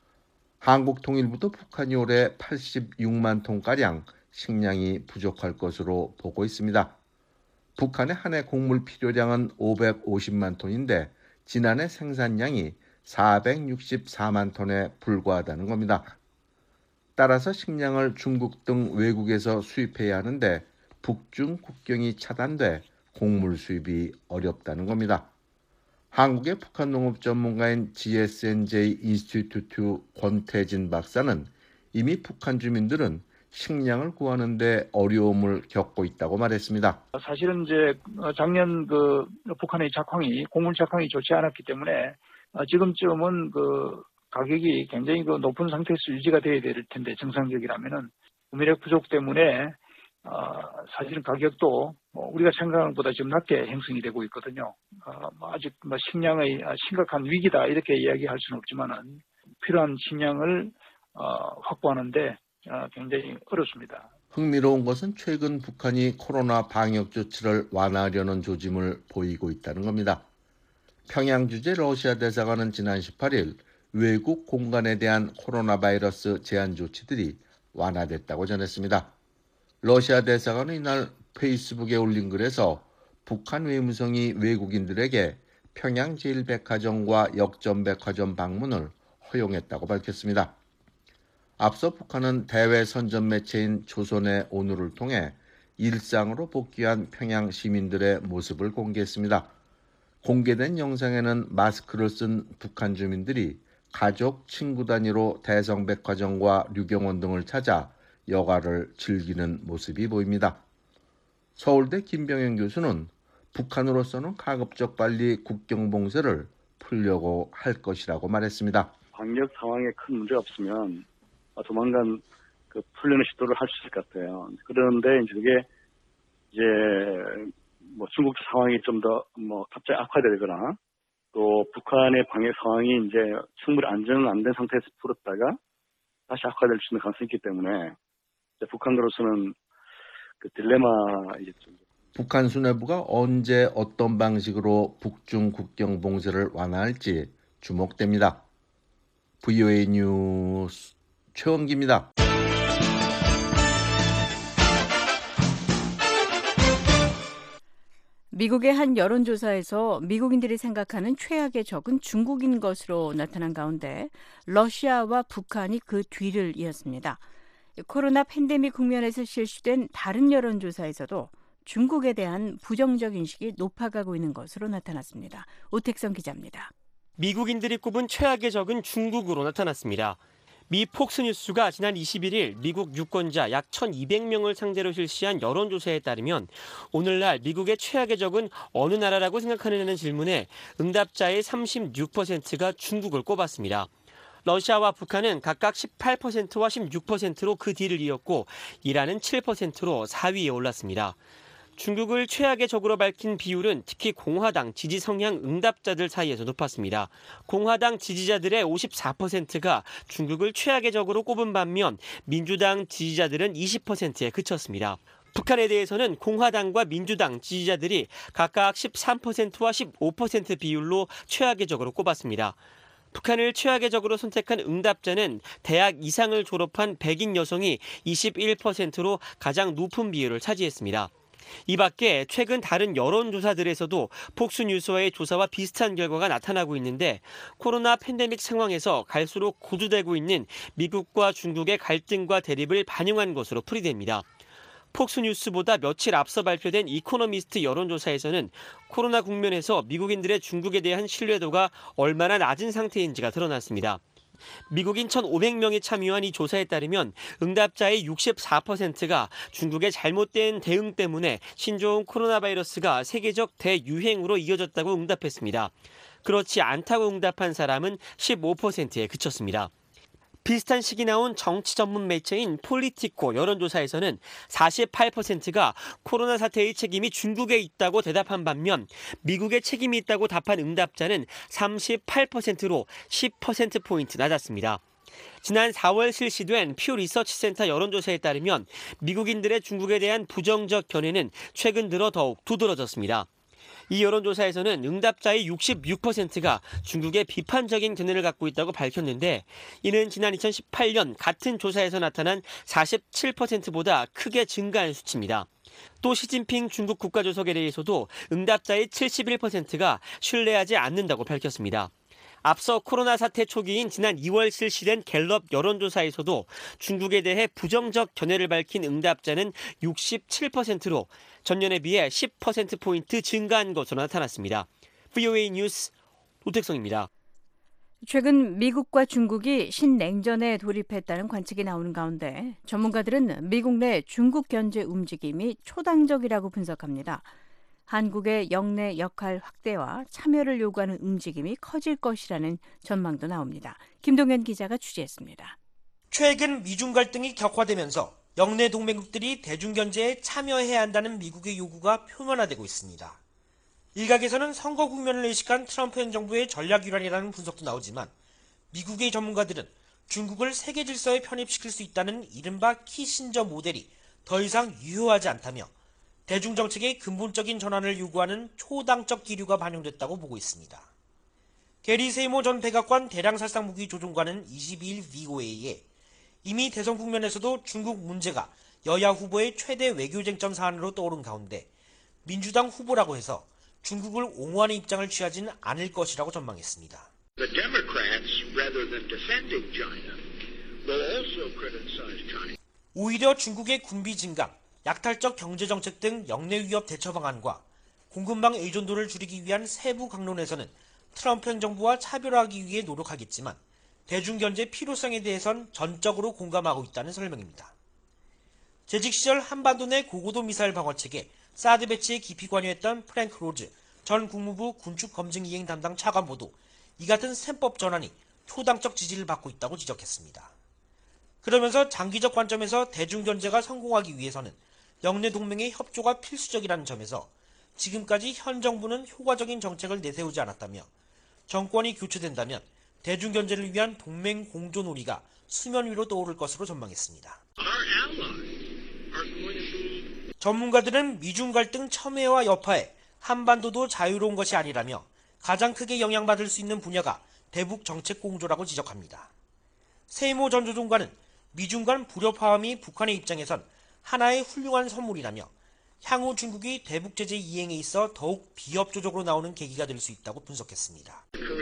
한국통일부도 북한이 올해 팔십육만 톤가량 식량이 부족할 것으로 보고 있습니다. 북한의 한 해 곡물 필요량은 오백오십만 톤인데 지난해 생산량이 사백육십사만 톤에 불과하다는 겁니다. 따라서 식량을 중국 등 외국에서 수입해야 하는데 북중 국경이 차단돼 곡물 수입이 어렵다는 겁니다. 한국의 북한 농업 전문가인 지에스엔제이 인스티튜트 권태진 박사는 이미 북한 주민들은 식량을 구하는 데 어려움을 겪고 있다고 말했습니다. 사실은 이제 작년 그 북한의 작황이 곡물 작황이 좋지 않았기 때문에 지금쯤은 그 가격이 굉장히 그 높은 상태에서 유지가 돼야 될 텐데 정상적이라면은 구매력 부족 때문에 어, 사실은 가격도 뭐 우리가 생각한 것보다 지금 낮게 형성이 되고 있거든요. 어, 뭐 아직 뭐 식량의 심각한 위기다 이렇게 이야기할 수는 없지만은 필요한 식량을 어, 확보하는데 어, 굉장히 어렵습니다. 흥미로운 것은 최근 북한이 코로나 방역 조치를 완화하려는 조짐을 보이고 있다는 겁니다. 평양 주재 러시아 대사관은 지난 십팔일 외국 공간에 대한 코로나 바이러스 제한 조치들이 완화됐다고 전했습니다. 러시아 대사관은 이날 페이스북에 올린 글에서 북한 외무성이 외국인들에게 평양 제일백화점과 역전백화점 방문을 허용했다고 밝혔습니다. 앞서 북한은 대외 선전 매체인 조선의 오늘을 통해 일상으로 복귀한 평양 시민들의 모습을 공개했습니다. 공개된 영상에는 마스크를 쓴 북한 주민들이 가족, 친구 단위로 대성백화점과 류경원 등을 찾아 여가를 즐기는 모습이 보입니다. 서울대 김병현 교수는 북한으로서는 가급적 빨리 국경 봉쇄를 풀려고 할 것이라고 말했습니다. 방역 상황에 큰 문제가 없으면 조만간 그 풀려는 시도를 할 수 있을 것 같아요. 그런데 이게 이제 뭐 중국 상황이 좀 더 뭐 갑자기 악화되거나 또 북한의 방역 상황이 이제 충분히 안정 안 된 상태에서 풀었다가 다시 악화될 수 있는 가능성이 있기 때문에 북한으로서는 그 딜레마이겠죠. 북한 수뇌부가 언제 어떤 방식으로 북중 국경 봉쇄를 완화할지 주목됩니다. 브이오에이 뉴스 최원기입니다. 미국의 한 여론조사에서 미국인들이 생각하는 최악의 적은 중국인 것으로 나타난 가운데 러시아와 북한이 그 뒤를 이었습니다. 코로나 팬데믹 국면에서 실시된 다른 여론조사에서도 중국에 대한 부정적 인식이 높아가고 있는 것으로 나타났습니다. 오택성 기자입니다. 미국인들이 꼽은 최악의 적은 중국으로 나타났습니다. 미 폭스뉴스가 지난 이십일일 미국 유권자 약 천이백 명을 상대로 실시한 여론조사에 따르면 오늘날 미국의 최악의 적은 어느 나라라고 생각하느냐는 질문에 응답자의 삼십육 퍼센트가 중국을 꼽았습니다. 러시아와 북한은 각각 십팔 퍼센트와 십육 퍼센트로 그 뒤를 이었고 이란은 칠 퍼센트로 사 위에 올랐습니다. 중국을 최악의 적으로 밝힌 비율은 특히 공화당 지지 성향 응답자들 사이에서 높았습니다. 공화당 지지자들의 오십사 퍼센트가 중국을 최악의 적으로 꼽은 반면 민주당 지지자들은 이십 퍼센트에 그쳤습니다. 북한에 대해서는 공화당과 민주당 지지자들이 각각 십삼 퍼센트와 십오 퍼센트 비율로 최악의 적으로 꼽았습니다. 북한을 최악의 적으로 선택한 응답자는 대학 이상을 졸업한 백인 여성이 이십일 퍼센트로 가장 높은 비율을 차지했습니다. 이 밖에 최근 다른 여론조사들에서도 폭스뉴스와의 조사와 비슷한 결과가 나타나고 있는데 코로나 팬데믹 상황에서 갈수록 고조되고 있는 미국과 중국의 갈등과 대립을 반영한 것으로 풀이됩니다. 폭스뉴스보다 며칠 앞서 발표된 이코노미스트 여론조사에서는 코로나 국면에서 미국인들의 중국에 대한 신뢰도가 얼마나 낮은 상태인지가 드러났습니다. 미국인 천오백 명이 참여한 이 조사에 따르면 응답자의 육십사 퍼센트가 중국의 잘못된 대응 때문에 신종 코로나 바이러스가 세계적 대유행으로 이어졌다고 응답했습니다. 그렇지 않다고 응답한 사람은 십오 퍼센트에 그쳤습니다. 비슷한 시기 나온 정치 전문 매체인 폴리티코 여론조사에서는 사십팔 퍼센트가 코로나 사태의 책임이 중국에 있다고 대답한 반면 미국의 책임이 있다고 답한 응답자는 삼십팔 퍼센트로 십 퍼센트포인트 낮았습니다. 지난 사월 실시된 퓨 리서치 센터 여론조사에 따르면 미국인들의 중국에 대한 부정적 견해는 최근 들어 더욱 두드러졌습니다. 이 여론조사에서는 응답자의 육십육 퍼센트가 중국에 비판적인 견해를 갖고 있다고 밝혔는데 이는 지난 이천십팔 년 같은 조사에서 나타난 사십칠 퍼센트보다 크게 증가한 수치입니다. 또 시진핑 중국 국가주석에 대해서도 응답자의 칠십일 퍼센트가 신뢰하지 않는다고 밝혔습니다. 앞서 코로나 사태 초기인 지난 이월 실시된 갤럽 여론조사에서도 중국에 대해 부정적 견해를 밝힌 응답자는 육십칠 퍼센트로 전년에 비해 십 퍼센트포인트 증가한 것으로 나타났습니다. 브이오에이 뉴스 오택성입니다. 최근 미국과 중국이 신냉전에 돌입했다는 관측이 나오는 가운데 전문가들은 미국 내 중국 견제 움직임이 초당적이라고 분석합니다. 한국의 영내 역할 확대와 참여를 요구하는 움직임이 커질 것이라는 전망도 나옵니다. 김동현 기자가 취재했습니다. 최근 미중 갈등이 격화되면서 영내 동맹국들이 대중견제에 참여해야 한다는 미국의 요구가 표면화되고 있습니다. 일각에서는 선거 국면을 의식한 트럼프 행정부의 전략 유란이라는 분석도 나오지만 미국의 전문가들은 중국을 세계 질서에 편입시킬 수 있다는 이른바 키신저 모델이 더 이상 유효하지 않다며 대중정책의 근본적인 전환을 요구하는 초당적 기류가 반영됐다고 보고 있습니다. 게리 세이모 전 백악관 대량살상무기 조종관은 이십이일 브이오에이에 이미 대선 국면에서도 중국 문제가 여야 후보의 최대 외교쟁점 사안으로 떠오른 가운데 민주당 후보라고 해서 중국을 옹호하는 입장을 취하지는 않을 것이라고 전망했습니다. The Democrats, rather than defending China, will also criticize China. 오히려 중국의 군비 증강, 약탈적 경제정책 등 역내 위협 대처 방안과 공급망 의존도를 줄이기 위한 세부 강론에서는 트럼프 행정부와 차별화하기 위해 노력하겠지만 대중경제 필요성에 대해선 전적으로 공감하고 있다는 설명입니다. 재직 시절 한반도 내 고고도 미사일 방어체계 사드 배치에 깊이 관여했던 프랭크 로즈 전 국무부 군축검증이행 담당 차관보도 이 같은 셈법 전환이 초당적 지지를 받고 있다고 지적했습니다. 그러면서 장기적 관점에서 대중경제가 성공하기 위해서는 영내 동맹의 협조가 필수적이라는 점에서 지금까지 현 정부는 효과적인 정책을 내세우지 않았다며 정권이 교체된다면 대중경제를 위한 동맹 공조 논의가 수면 위로 떠오를 것으로 전망했습니다. 전문가들은 미중 갈등 첨예와 여파에 한반도도 자유로운 것이 아니라며 가장 크게 영향받을 수 있는 분야가 대북 정책 공조라고 지적합니다. 세이모 전 조종관은 미중 간 불협화음이 북한의 입장에선 하나의 훌륭한 선물이라며 향후 중국이 대북 제재 이행에 있어 더욱 비협조적으로 나오는 계기가 될 수 있다고 분석했습니다.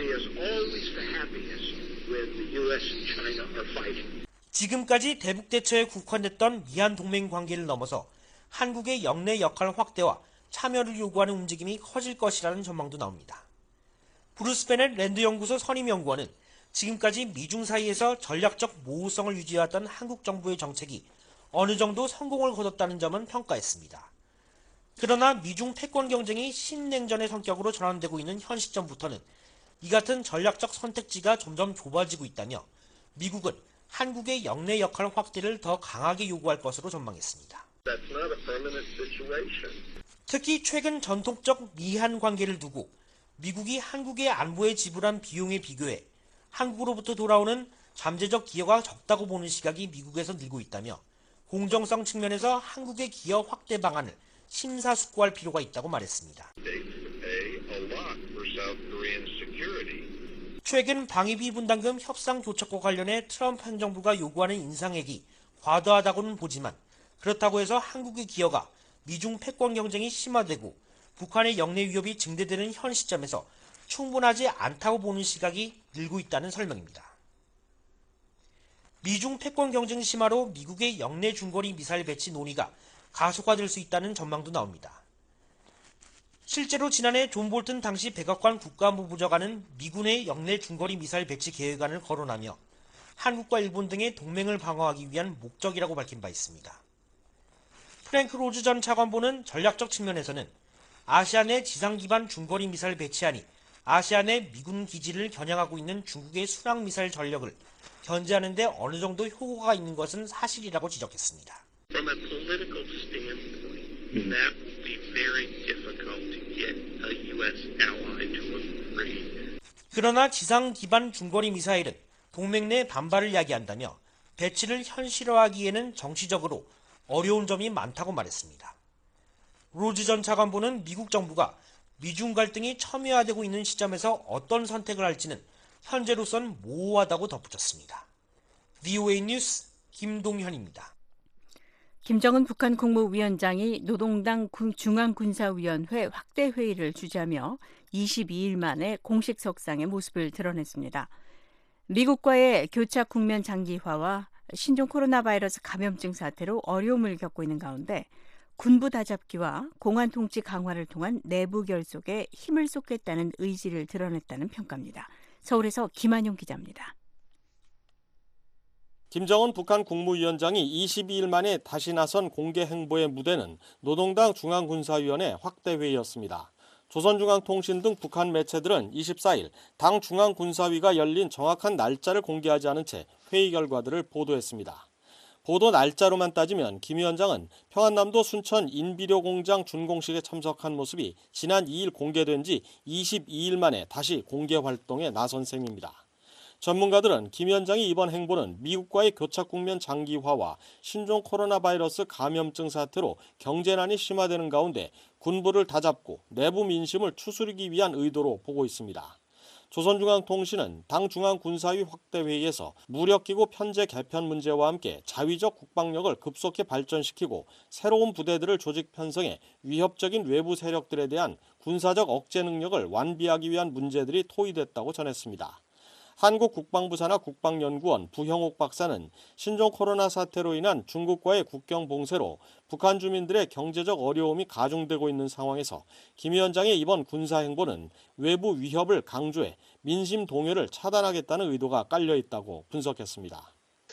지금까지 대북 대처에 국한됐던 미한 동맹 관계를 넘어서 한국의 영내 역할 확대와 참여를 요구하는 움직임이 커질 것이라는 전망도 나옵니다. 브루스 베넷 랜드 연구소 선임 연구원은 지금까지 미중 사이에서 전략적 모호성을 유지해왔던 한국 정부의 정책이 어느 정도 성공을 거뒀다는 점은 평가했습니다. 그러나 미중 패권 경쟁이 신냉전의 성격으로 전환되고 있는 현 시점부터는 이 같은 전략적 선택지가 점점 좁아지고 있다며 미국은 한국의 영내 역할 확대를 더 강하게 요구할 것으로 전망했습니다. 특히 최근 전통적 미한 관계를 두고 미국이 한국의 안보에 지불한 비용에 비교해 한국으로부터 돌아오는 잠재적 기여가 적다고 보는 시각이 미국에서 늘고 있다며 공정성 측면에서 한국의 기여 확대 방안을 심사숙고할 필요가 있다고 말했습니다. 최근 방위비 분담금 협상 교착과 관련해 트럼프 행정부가 요구하는 인상액이 과도하다고는 보지만 그렇다고 해서 한국의 기여가 미중 패권 경쟁이 심화되고 북한의 영내 위협이 증대되는 현 시점에서 충분하지 않다고 보는 시각이 늘고 있다는 설명입니다. 미중 패권 경쟁 심화로 미국의 영내 중거리 미사일 배치 논의가 가속화될 수 있다는 전망도 나옵니다. 실제로 지난해 존 볼튼 당시 백악관 국가안보 부장관은 미군의 영내 중거리 미사일 배치 계획안을 거론하며 한국과 일본 등의 동맹을 방어하기 위한 목적이라고 밝힌 바 있습니다. 프랭크 로즈 전 차관보는 전략적 측면에서는 아시아 내 지상 기반 중거리 미사일 배치안이 아시아 내 미군 기지를 겨냥하고 있는 중국의 순항 미사일 전력을 견제하는 데 어느 정도 효과가 있는 것은 사실이라고 지적했습니다. From a political standpoint, that will be very difficult to get a U S ally to agree. 그러나 지상 기반 중거리 미사일은 동맹 내 반발을 야기한다며 배치를 현실화하기에는 정치적으로 어려운 점이 많다고 말했습니다. 로즈 전 차관보는 미국 정부가 미중 갈등이 첨예화되고 있는 시점에서 어떤 선택을 할지는 현재로선 모호하다고 덧붙였습니다. 브이오에이 뉴스 김동현입니다. 김정은 북한 국무위원장이 노동당 중앙군사위원회 확대 회의를 주재하며 이십이 일 만에 공식 석상의 모습을 드러냈습니다. 미국과의 교착 국면 장기화와 신종 코로나 바이러스 감염증 사태로 어려움을 겪고 있는 가운데 군부 다잡기와 공안 통치 강화를 통한 내부 결속에 힘을 쏟겠다는 의지를 드러냈다는 평가입니다. 서울에서 김한용 기자입니다. 김정은 북한 국무위원장이 이십이 일 만에 다시 나선 공개 행보의 무대는 노동당 중앙군사위원회 확대회의였습니다. 조선중앙통신 등 북한 매체들은 이십사 일 당 중앙군사위가 열린 정확한 날짜를 공개하지 않은 채 회의 결과들을 보도했습니다. 보도 날짜로만 따지면 김 위원장은 평안남도 순천 인비료 공장 준공식에 참석한 모습이 지난 이 일 공개된 지 이십이 일 만에 다시 공개 활동에 나선 셈입니다. 전문가들은 김 위원장의 이번 행보는 미국과의 교착 국면 장기화와 신종 코로나 바이러스 감염증 사태로 경제난이 심화되는 가운데 군부를 다잡고 내부 민심을 추스르기 위한 의도로 보고 있습니다. 조선중앙통신은 당 중앙군사위 확대회의에서 무력기구 편제 개편 문제와 함께 자위적 국방력을 급속히 발전시키고 새로운 부대들을 조직 편성해 위협적인 외부 세력들에 대한 군사적 억제 능력을 완비하기 위한 문제들이 토의됐다고 전했습니다. 한국 국방부 산하 국방연구원 부형옥 박사는 신종 코로나 사태로 인한 중국과의 국경 봉쇄로 북한 주민들의 경제적 어려움이 가중되고 있는 상황에서 김 위원장의 이번 군사 행보는 외부 위협을 강조해 민심 동요를 차단하겠다는 의도가 깔려 있다고 분석했습니다.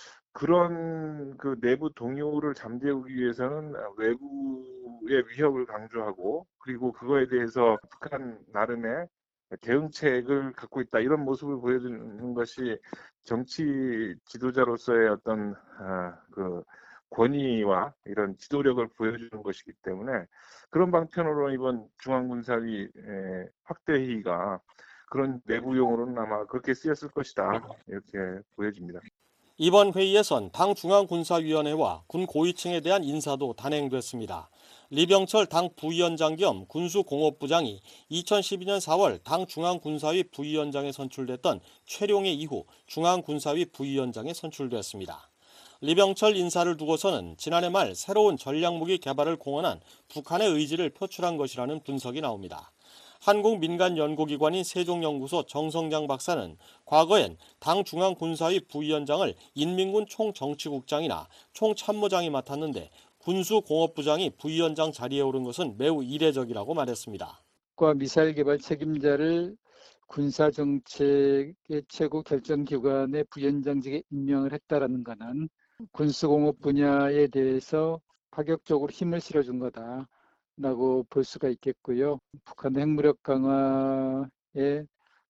그런 그 내부 동요를 잠재우기 위해서는 외부의 위협을 강조하고 그리고 그거에 대해서 북한 나름의 대응책을 갖고 있다 이런 모습을 보여주는 것이 정치 지도자로서의 어떤 아, 그 권위와 이런 지도력을 보여주는 것이기 때문에 그런 방편으로 이번 중앙군사위 확대 회의가 그런 내부용으로는 아마 그렇게 쓰였을 것이다 이렇게 보여집니다. 이번 회의에선 당 중앙군사위원회와 군 고위층에 대한 인사도 단행됐습니다. 리병철 당 부위원장 겸 군수공업부장이 이천십이 년 사월 당 중앙군사위 부위원장에 선출됐던 최룡해 이후 중앙군사위 부위원장에 선출됐습니다. 리병철 인사를 두고서는 지난해 말 새로운 전략무기 개발을 공언한 북한의 의지를 표출한 것이라는 분석이 나옵니다. 한국 민간 연구기관인 세종연구소 정성장 박사는 과거엔 당 중앙군사위 부위원장을 인민군 총정치국장이나 총참모장이 맡았는데 군수공업부장이 부위원장 자리에 오른 것은 매우 이례적이라고 말했습니다. 과 미사일 개발 책임자를 군사정책의 최고 결정기관의 부위원장직에 임명을 했다라는 것은 군수공업 분야에 대해서 파격적으로 힘을 실어준 거다. 라고 볼 수가 있겠고요. 북한 핵무력 강화에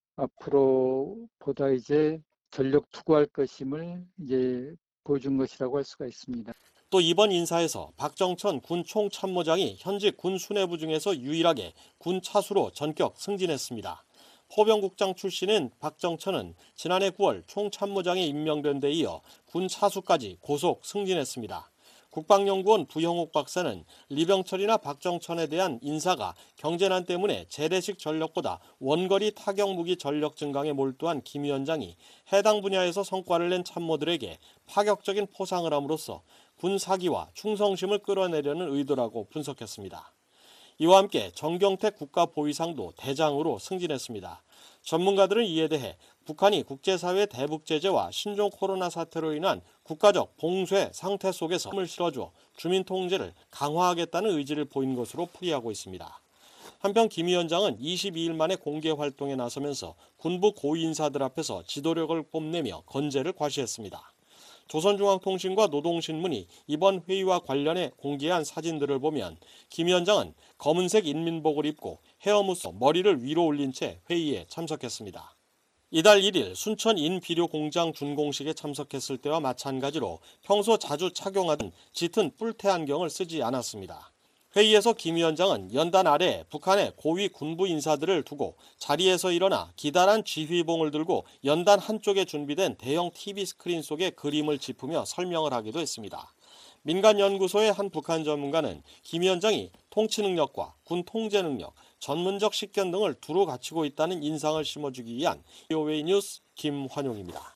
앞으로 보다 이제 전력 투구할 것임을 이제 보여준 것이라고 할 수가 있습니다. 또 이번 인사에서 박정천 군 총참모장이 현직 군 수뇌부 중에서 유일하게 군 차수로 전격 승진했습니다. 포병국장 출신인 박정천은 지난해 구월 총참모장에 임명된 데 이어 군 차수까지 고속 승진했습니다. 국방연구원 부형옥 박사는 리병철이나 박정천에 대한 인사가 경제난 때문에 재래식 전력보다 원거리 타격무기 전력 증강에 몰두한 김 위원장이 해당 분야에서 성과를 낸 참모들에게 파격적인 포상을 함으로써 군 사기와 충성심을 끌어내려는 의도라고 분석했습니다. 이와 함께 정경택 국가보위상도 대장으로 승진했습니다. 전문가들은 이에 대해 북한이 국제사회 대북 제재와 신종 코로나 사태로 인한 국가적 봉쇄 상태 속에서 힘을 실어줘 주민 통제를 강화하겠다는 의지를 보인 것으로 풀이하고 있습니다. 한편 김 위원장은 이십이 일 만에 공개 활동에 나서면서 군부 고위 인사들 앞에서 지도력을 뽐내며 건재를 과시했습니다. 조선중앙통신과 노동신문이 이번 회의와 관련해 공개한 사진들을 보면 김 위원장은 검은색 인민복을 입고 헤어무서 머리를 위로 올린 채 회의에 참석했습니다. 이달 일 일 순천 인비료공장 준공식에 참석했을 때와 마찬가지로 평소 자주 착용하던 짙은 뿔테 안경을 쓰지 않았습니다. 회의에서 김 위원장은 연단 아래 북한의 고위 군부 인사들을 두고 자리에서 일어나 기다란 지휘봉을 들고 연단 한쪽에 준비된 대형 티비 스크린 속에 그림을 짚으며 설명을 하기도 했습니다. 민간연구소의 한 북한 전문가는 김 위원장이 통치 능력과 군 통제 능력, 전문적 식견 등을 두루 갖추고 있다는 인상을 심어주기 위한 비오에이 뉴스 김환용입니다.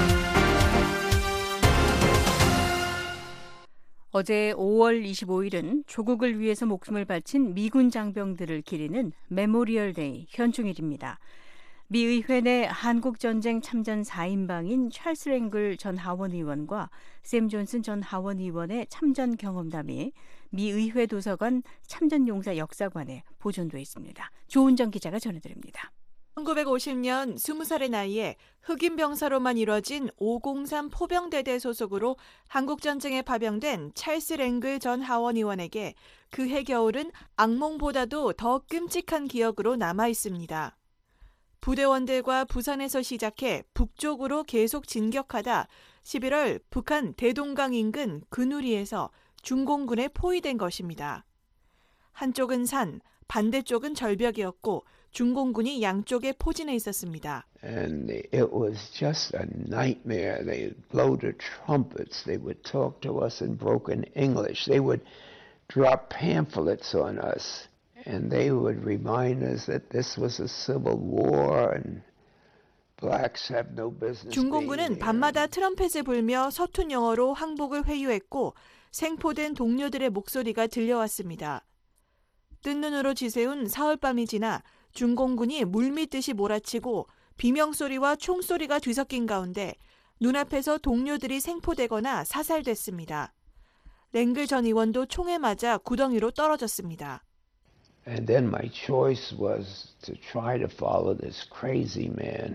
어제 오월 이십오일은 조국을 위해서 목숨을 바친 미군 장병들을 기리는 메모리얼 데이 현충일입니다. 미 의회 내 한국전쟁 참전 사 인방인 찰스 랭글 전 하원 의원과 샘 존슨 전 하원 의원의 참전 경험담이 미 의회 도서관 참전용사 역사관에 보존돼 있습니다. 조은정 기자가 전해드립니다. 천구백오십 년 스무 살의 나이에 흑인 병사로만 이뤄진 오공삼 포병대대 소속으로 한국전쟁에 파병된 찰스 랭글 전 하원 의원에게 그해 겨울은 악몽보다도 더 끔찍한 기억으로 남아 있습니다. 부대원들과 부산에서 시작해 북쪽으로 계속 진격하다 십일월 북한 대동강 인근 근우리에서 중공군에 포위된 것입니다. 한쪽은 산, 반대쪽은 절벽이었고 중공군이 양쪽에 포진해 있었습니다. And it was just a nightmare. They would blow the trumpets. They would talk to us in broken English. They would drop pamphlets on us. And they would remind us that this was a civil war and blacks have no business. 중공군은 밤마다 트럼펫을 불며 서툰 영어로 항복을 회유했고 생포된 동료들의 목소리가 들려왔습니다. 뜬 눈으로 지새운 사흘밤이 지나 중공군이 물밀듯이 몰아치고 비명소리와 총소리가 뒤섞인 가운데 눈앞에서 동료들이 생포되거나 사살됐습니다. 랭글 전 의원도 총에 맞아 구덩이로 떨어졌습니다. And then my choice was to try to follow this crazy man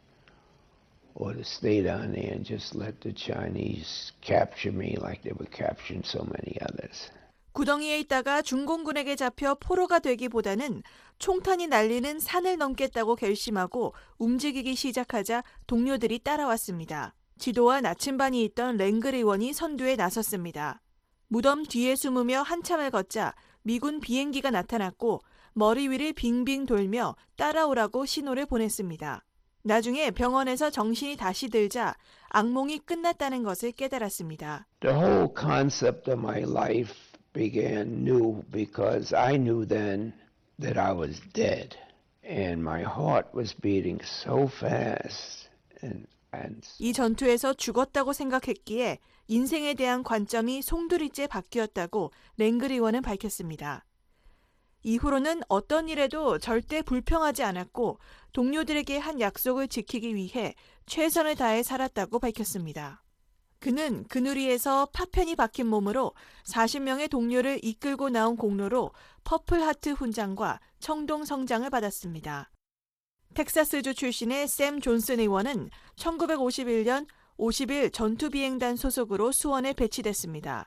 or to stay down there and just let the Chinese capture me like they were capturing so many others. 구덩이에 있다가 중공군에게 잡혀 포로가 되기보다는 총탄이 날리는 산을 넘겠다고 결심하고 움직이기 시작하자 동료들이 따라왔습니다. 지도와 나침반이 있던 랭글 의원이 선두에 나섰습니다. 무덤 뒤에 숨으며 한참을 걷자 미군 비행기가 나타났고 머리 위를 빙빙 돌며 따라오라고 신호를 보냈습니다. 나중에 병원에서 정신이 다시 들자 악몽이 끝났다는 것을 깨달았습니다. The whole concept of my life began new because I knew then that I was dead and my heart was beating so fast. And, and... 이 전투에서 죽었다고 생각했기에 인생에 대한 관점이 송두리째 바뀌었다고 랭글 의원은 밝혔습니다. 이후로는 어떤 일에도 절대 불평하지 않았고 동료들에게 한 약속을 지키기 위해 최선을 다해 살았다고 밝혔습니다. 그는 그누리에서 파편이 박힌 몸으로 사십 명의 동료를 이끌고 나온 공로로 퍼플하트 훈장과 청동 성장을 받았습니다. 텍사스주 출신의 샘 존슨 의원은 천구백오십일 년 오십일 전투비행단 소속으로 수원에 배치됐습니다.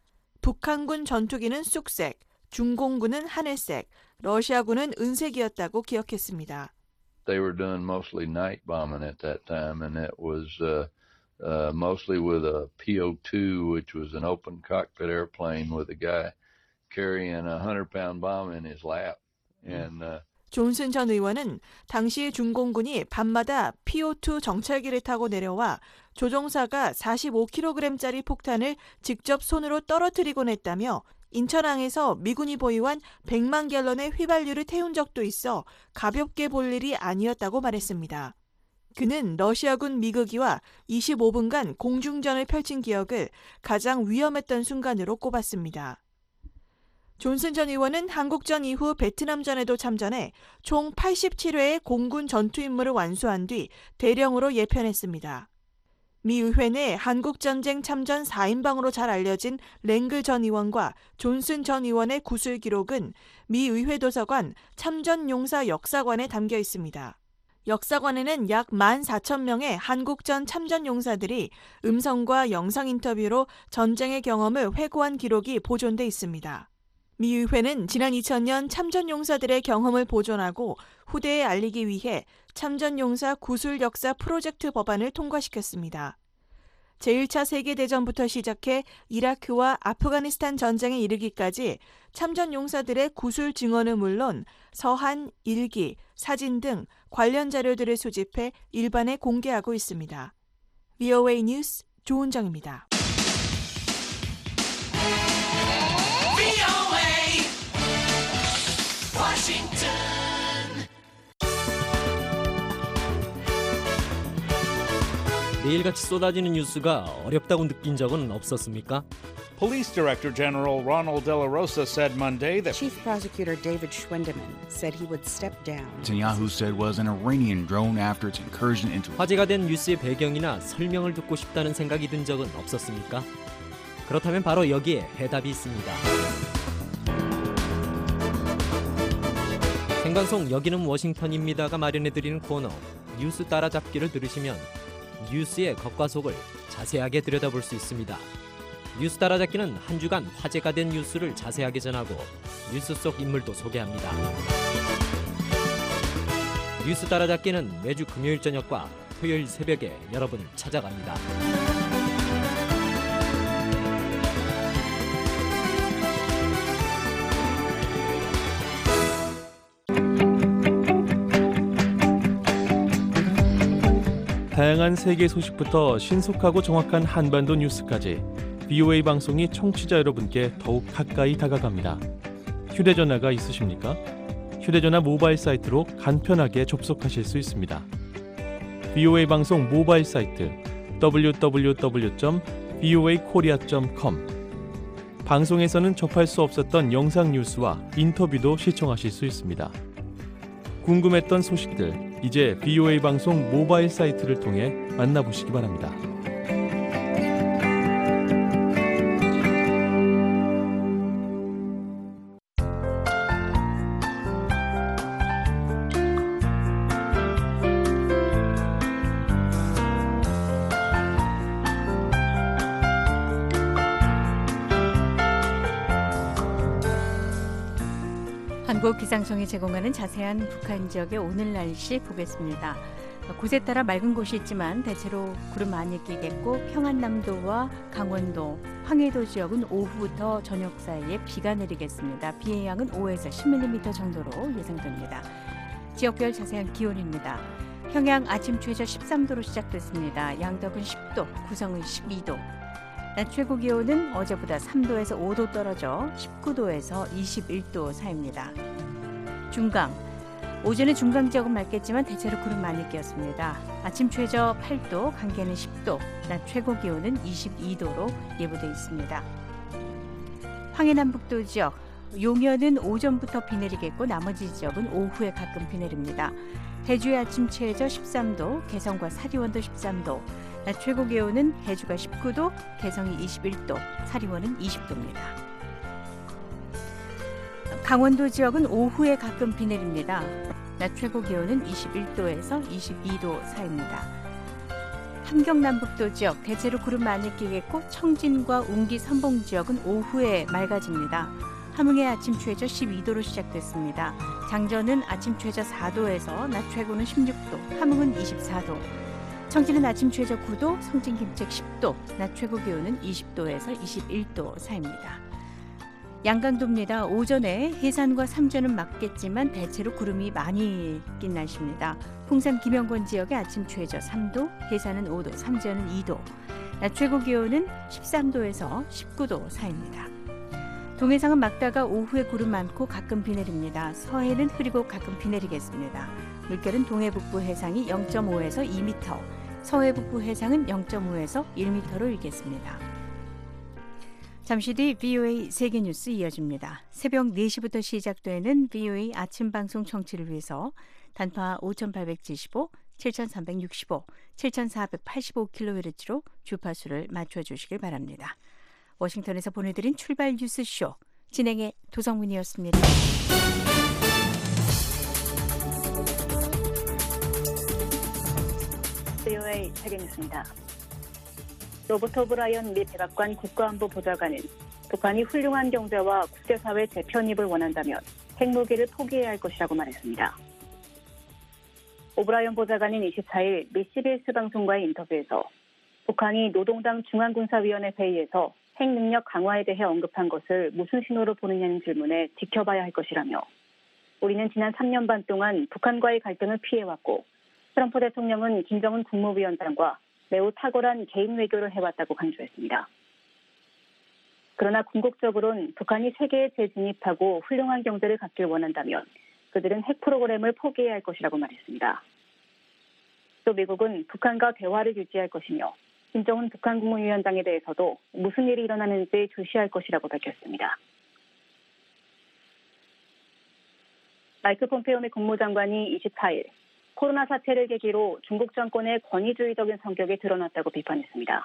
북한군 전투기는 쑥색, 중공군은 하늘색, 러시아군은 은색이었다고 기억했습니다. They were doing mostly night bombing at that time, and it was uh, uh, mostly with a P O two, which was an open cockpit airplane with a guy carrying a hundred pound bomb in his lap. And uh, 존슨 전 의원은 당시 중공군이 밤마다 P O 투 정찰기를 타고 내려와 조종사가 사십오 킬로그램짜리 폭탄을 직접 손으로 떨어뜨리곤 했다며 인천항에서 미군이 보유한 백만 갤런의 휘발유를 태운 적도 있어 가볍게 볼 일이 아니었다고 말했습니다. 그는 러시아군 미그기와 이십오 분간 공중전을 펼친 기억을 가장 위험했던 순간으로 꼽았습니다. 존슨 전 의원은 한국전 이후 베트남전에도 참전해 총 팔십칠 회의 공군 전투 임무를 완수한 뒤 대령으로 예편했습니다. 미 의회 내 한국전쟁 참전 사 인방으로 잘 알려진 랭글 전 의원과 존슨 전 의원의 구술 기록은 미 의회 도서관 참전용사 역사관에 담겨 있습니다. 역사관에는 약 만 사천 명의 한국전 참전용사들이 음성과 영상 인터뷰로 전쟁의 경험을 회고한 기록이 보존돼 있습니다. 미 의회는 지난 이천 년 참전용사들의 경험을 보존하고 후대에 알리기 위해 참전용사 구술 역사 프로젝트 법안을 통과시켰습니다. 제일 차 세계대전부터 시작해 이라크와 아프가니스탄 전쟁에 이르기까지 참전용사들의 구술 증언은 물론 서한, 일기, 사진 등 관련 자료들을 수집해 일반에 공개하고 있습니다. 브이오에이 뉴스 조은정입니다. 매일같이 쏟아지는 뉴스가 어렵다고 느낀 적은 없었습니까? Police Director General Ronald De La Rosa said Monday that Chief Prosecutor David Schwendeman said he would step down. Netanyahu said was an Iranian drone after its incursion into. 화제가 된 뉴스의 배경이나 설명을 듣고 싶다는 생각이 든 적은 없었습니까? 그렇다면 바로 여기에 해답이 있습니다. 생방송 여기는 워싱턴입니다가 마련해드리는 코너 뉴스 따라잡기를 들으시면 뉴스의 겉과 속을 자세하게 들여다볼 수 있습니다. 뉴스 따라잡기는 한 주간 화제가 된 뉴스를 자세하게 전하고 뉴스 속 인물도 소개합니다. 뉴스 따라잡기는 매주 금요일 저녁과 토요일 새벽에 여러분을 찾아갑니다. 다양한 세계 소식부터 신속하고 정확한 한반도 뉴스까지 브이오에이 방송이 청취자 여러분께 더욱 가까이 다가갑니다. 휴대전화가 있으십니까? 휴대전화 모바일 사이트로 간편하게 접속하실 수 있습니다. 브이오에이 방송 모바일 사이트 더블유 더블유 더블유 점 브이오에이 코리아 점 컴 방송에서는 접할 수 없었던 영상 뉴스와 인터뷰도 시청하실 수 있습니다. 궁금했던 소식들 이제 브이오에이 방송 모바일 사이트를 통해 만나보시기 바랍니다. 한국기상청이 제공하는 자세한 북한 지역의 오늘 날씨 보겠습니다. 곳에 따라 맑은 곳이 있지만 대체로 구름 많이 끼겠고 평안남도와 강원도, 황해도 지역은 오후부터 저녁 사이에 비가 내리겠습니다. 비의 양은 오에서 십 밀리미터 정도로 예상됩니다. 지역별 자세한 기온입니다. 평양 아침 최저 십삼 도로 시작됐습니다. 양덕은 십 도, 구성은 십이 도. 낮 최고 기온은 어제보다 삼 도에서 오 도 떨어져 십구 도에서 이십일 도 사이입니다. 중강, 오전에 중강 지역은 맑겠지만 대체로 구름 많이 끼었습니다. 아침 최저 팔 도, 강계는 십 도, 낮 최고 기온은 이십이 도로 예보돼 있습니다. 황해남북도 지역, 용현은 오전부터 비 내리겠고 나머지 지역은 오후에 가끔 비 내립니다. 해주의 아침 최저 십삼 도, 개성과 사리원도 십삼 도, 낮 최고 기온은 해주가 십구 도, 개성이 이십일 도, 사리원은 이십 도입니다. 강원도 지역은 오후에 가끔 비 내립니다. 낮 최고 기온은 이십일 도에서 이십이 도 사이입니다. 함경남북도 지역 대체로 구름 많이 끼겠고 청진과 운기 선봉 지역은 오후에 맑아집니다. 함흥의 아침 최저 십이 도로 시작됐습니다. 장전은 아침 최저 사 도에서 낮 최고는 십육 도, 함흥은 이십사 도. 청진은 아침 최저 구 도, 성진 김책 십 도, 낮 최고 기온은 이십 도에서 이십일 도 사이입니다. 양강도입니다. 오전에 해산과 삼전은 맑겠지만 대체로 구름이 많이 낀 날씨입니다. 풍산 김영권 지역의 아침 최저 삼 도, 해산은 오 도, 삼전은 이 도, 낮 최고 기온은 십삼 도에서 십구 도 사이입니다. 동해상은 맑다가 오후에 구름 많고 가끔 비 내립니다. 서해는 흐리고 가끔 비 내리겠습니다. 물결은 동해 북부 해상이 영 점 오에서 이 미터, 서해 북부 해상은 영 점 오에서 일 미터로 일겠습니다. 잠시 뒤 브이오에이 세계뉴스 이어집니다. 새벽 네 시부터 시작되는 브이오에이 아침 방송 청취를 위해서 단파 오천팔백칠십오, 칠천삼백육십오, 칠천사백팔십오 킬로헤르츠로 주파수를 맞춰주시길 바랍니다. 워싱턴에서 보내드린 출발 뉴스쇼 진행의 도성문이었습니다. 브이오에이 세계뉴스입니다. 로버트 오브라이언 미 백악관 국가안보 보좌관은 북한이 훌륭한 경제와 국제사회 재편입을 원한다면 핵무기를 포기해야 할 것이라고 말했습니다. 오브라이언 보좌관은 이십사 일 미 씨비에스 방송과의 인터뷰에서 북한이 노동당 중앙군사위원회 회의에서 핵능력 강화에 대해 언급한 것을 무슨 신호로 보느냐는 질문에 지켜봐야 할 것이라며 우리는 지난 삼 년 반 동안 북한과의 갈등을 피해왔고 트럼프 대통령은 김정은 국무위원장과 매우 탁월한 개인 외교를 해왔다고 강조했습니다. 그러나 궁극적으로는 북한이 세계에 재진입하고 훌륭한 경제를 갖길 원한다면 그들은 핵 프로그램을 포기해야 할 것이라고 말했습니다. 또 미국은 북한과 대화를 유지할 것이며 김정은 북한 국무위원장에 대해서도 무슨 일이 일어나는지 주시할 것이라고 밝혔습니다. 마이크 폼페오 미 국무장관이 이십사 일 코로나 사태를 계기로 중국 정권의 권위주의적인 성격이 드러났다고 비판했습니다.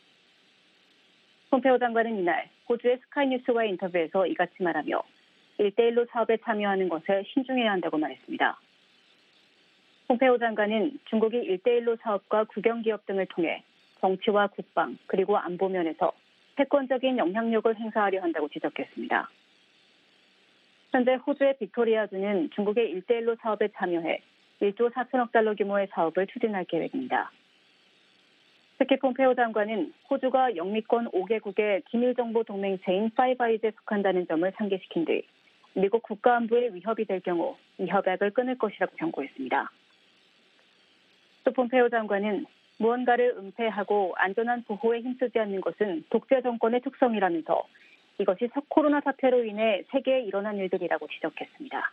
폼페오 장관은 이날 호주의 스카이뉴스와의 인터뷰에서 이같이 말하며 일대일로 사업에 참여하는 것에 신중해야 한다고 말했습니다. 폼페오 장관은 중국이 일대일로 사업과 국영기업 등을 통해 정치와 국방 그리고 안보 면에서 패권적인 영향력을 행사하려 한다고 지적했습니다. 현재 호주의 빅토리아주는 중국의 일대일로 사업에 참여해 일조 사천억 달러 규모의 사업을 추진할 계획입니다. 특히 폼페오 장관은 호주가 영미권 오 개국의 기밀정보 동맹체인 파이브아이즈에 속한다는 점을 상기시킨 뒤 미국 국가안보에 위협이 될 경우 이 협약을 끊을 것이라고 경고했습니다. 또 폼페오 장관은 무언가를 은폐하고 안전한 보호에 힘쓰지 않는 것은 독재 정권의 특성이라면서 이것이 코로나 사태로 인해 세계에 일어난 일들이라고 지적했습니다.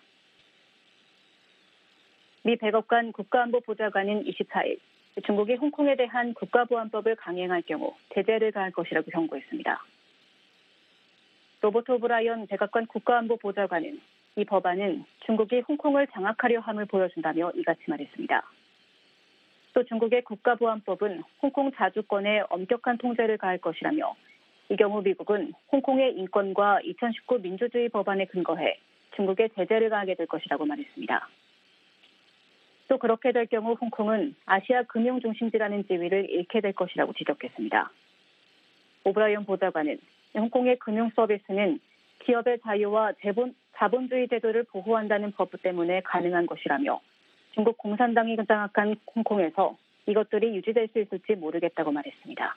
미 백악관 국가안보 보좌관은 이십사 일 중국이 홍콩에 대한 국가보안법을 강행할 경우 제재를 가할 것이라고 경고했습니다. 로버트 오브라이언 백악관 국가안보 보좌관은 이 법안은 중국이 홍콩을 장악하려 함을 보여준다며 이같이 말했습니다. 또 중국의 국가보안법은 홍콩 자주권에 엄격한 통제를 가할 것이라며 이 경우 미국은 홍콩의 인권과 이천십구 민주주의 법안에 근거해 중국에 제재를 가하게 될 것이라고 말했습니다. 또 그렇게 될 경우 홍콩은 아시아 금융 중심지라는 지위를 잃게 될 것이라고 지적했습니다. 오브라이언 보좌관은 홍콩의 금융 서비스는 기업의 자유와 자본, 자본주의 제도를 보호한다는 법 때문에 가능한 것이라며 중국 공산당이 장악한 홍콩에서 이것들이 유지될 수 있을지 모르겠다고 말했습니다.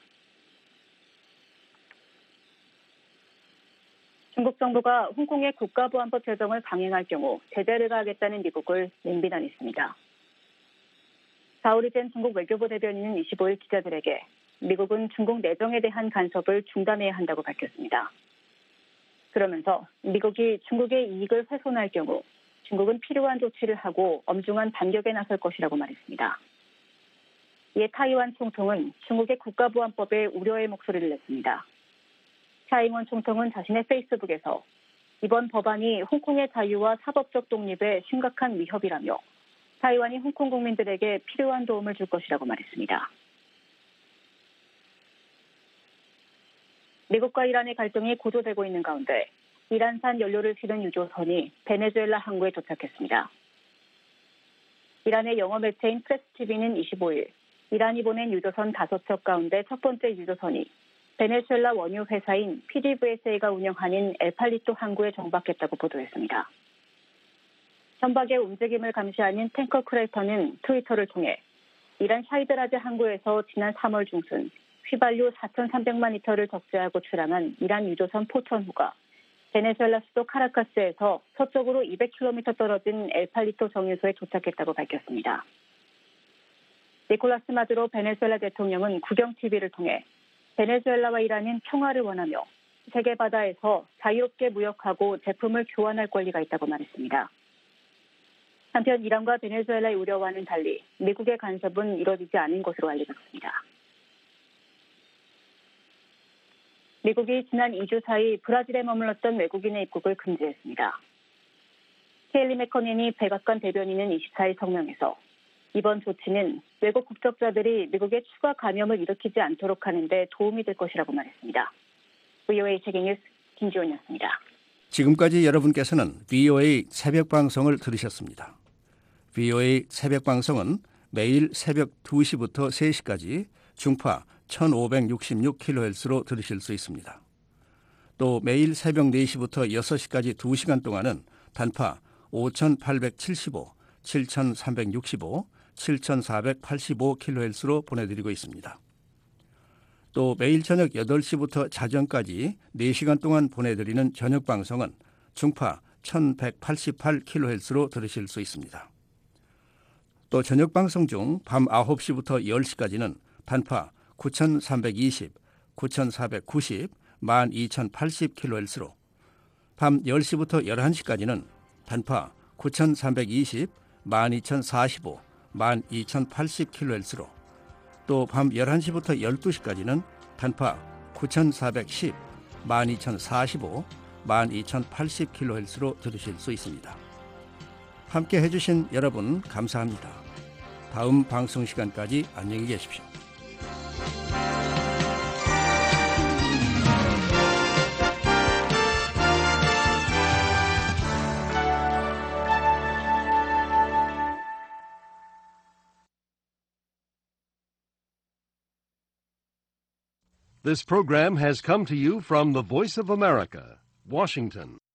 중국 정부가 홍콩의 국가보안법 제정을 강행할 경우 제재를 가하겠다는 미국을 맹비난했습니다. 자오리젠 중국 외교부 대변인은 이십오일 기자들에게 미국은 중국 내정에 대한 간섭을 중단해야 한다고 밝혔습니다. 그러면서 미국이 중국의 이익을 훼손할 경우 중국은 필요한 조치를 하고 엄중한 반격에 나설 것이라고 말했습니다. 이에 타이완 총통은 중국의 국가보안법에 우려의 목소리를 냈습니다. 차이잉원 총통은 자신의 페이스북에서 이번 법안이 홍콩의 자유와 사법적 독립에 심각한 위협이라며 타이완이 홍콩 국민들에게 필요한 도움을 줄 것이라고 말했습니다. 미국과 이란의 갈등이 고조되고 있는 가운데 이란산 연료를 실은 유조선이 베네수엘라 항구에 도착했습니다. 이란의 영어 매체인 프레스티비는 이십오일 이란이 보낸 유조선 다섯 척 가운데 첫 번째 유조선이 베네수엘라 원유 회사인 피디브이에스에이가 운영하는 엘팔리토 항구에 정박했다고 보도했습니다. 선박의 움직임을 감시하는 탱커 크레이터는 트위터를 통해 이란 샤이드라즈 항구에서 지난 삼월 중순 휘발유 사천삼백만 리터를 적재하고 출항한 이란 유조선 포천호가 베네수엘라 수도 카라카스에서 서쪽으로 이백 킬로미터 떨어진 엘팔리토 정유소에 도착했다고 밝혔습니다. 니콜라스 마두로 베네수엘라 대통령은 국영티비를 통해 베네수엘라와 이란은 평화를 원하며 세계 바다에서 자유롭게 무역하고 제품을 교환할 권리가 있다고 말했습니다. 한편 이란과 베네수엘라의 우려와는 달리 미국의 간섭은 이뤄지지 않은 것으로 알려졌습니다. 미국이 지난 이 주 사이 브라질에 머물렀던 외국인의 입국을 금지했습니다. 케일리 맥커넨이 백악관 대변인은 이십사일 성명에서 이번 조치는 외국 국적자들이 미국의 추가 감염을 일으키지 않도록 하는 데 도움이 될 것이라고 말했습니다. 브이오에이 세계뉴스 김지원이었습니다. 지금까지 여러분께서는 브이오에이 새벽 방송을 들으셨습니다. 브이오에이 새벽 방송은 매일 새벽 두 시부터 세 시까지 중파 천오백육십육 킬로헤르츠로 들으실 수 있습니다. 또 매일 새벽 네 시부터 여섯 시까지 두 시간 동안은 단파 오천팔백칠십오, 칠천삼백육십오, 칠천사백팔십오 킬로헤르츠로 보내드리고 있습니다. 또 매일 저녁 여덟 시부터 자정까지 네 시간 동안 보내드리는 저녁 방송은 중파 천백팔십팔 킬로헤르츠로 들으실 수 있습니다. 또 저녁 방송 중 밤 아홉 시부터 열 시까지는 단파 구천삼백이십, 구천사백구십, 만 이천팔십 킬로헤르츠로 밤 열 시부터 열한 시까지는 단파 구천삼백이십, 만 이천사십오, 만 이천팔십 킬로헤르츠로 또 밤 열한 시부터 열두 시까지는 단파 구천사백십, 만 이천사십오, 만 이천팔십 킬로헤르츠로 들으실 수 있습니다. 함께 해주신 여러분 감사합니다. 다음 방송 시간까지 안녕히 계십시오. This program has come to you from the Voice of America, Washington.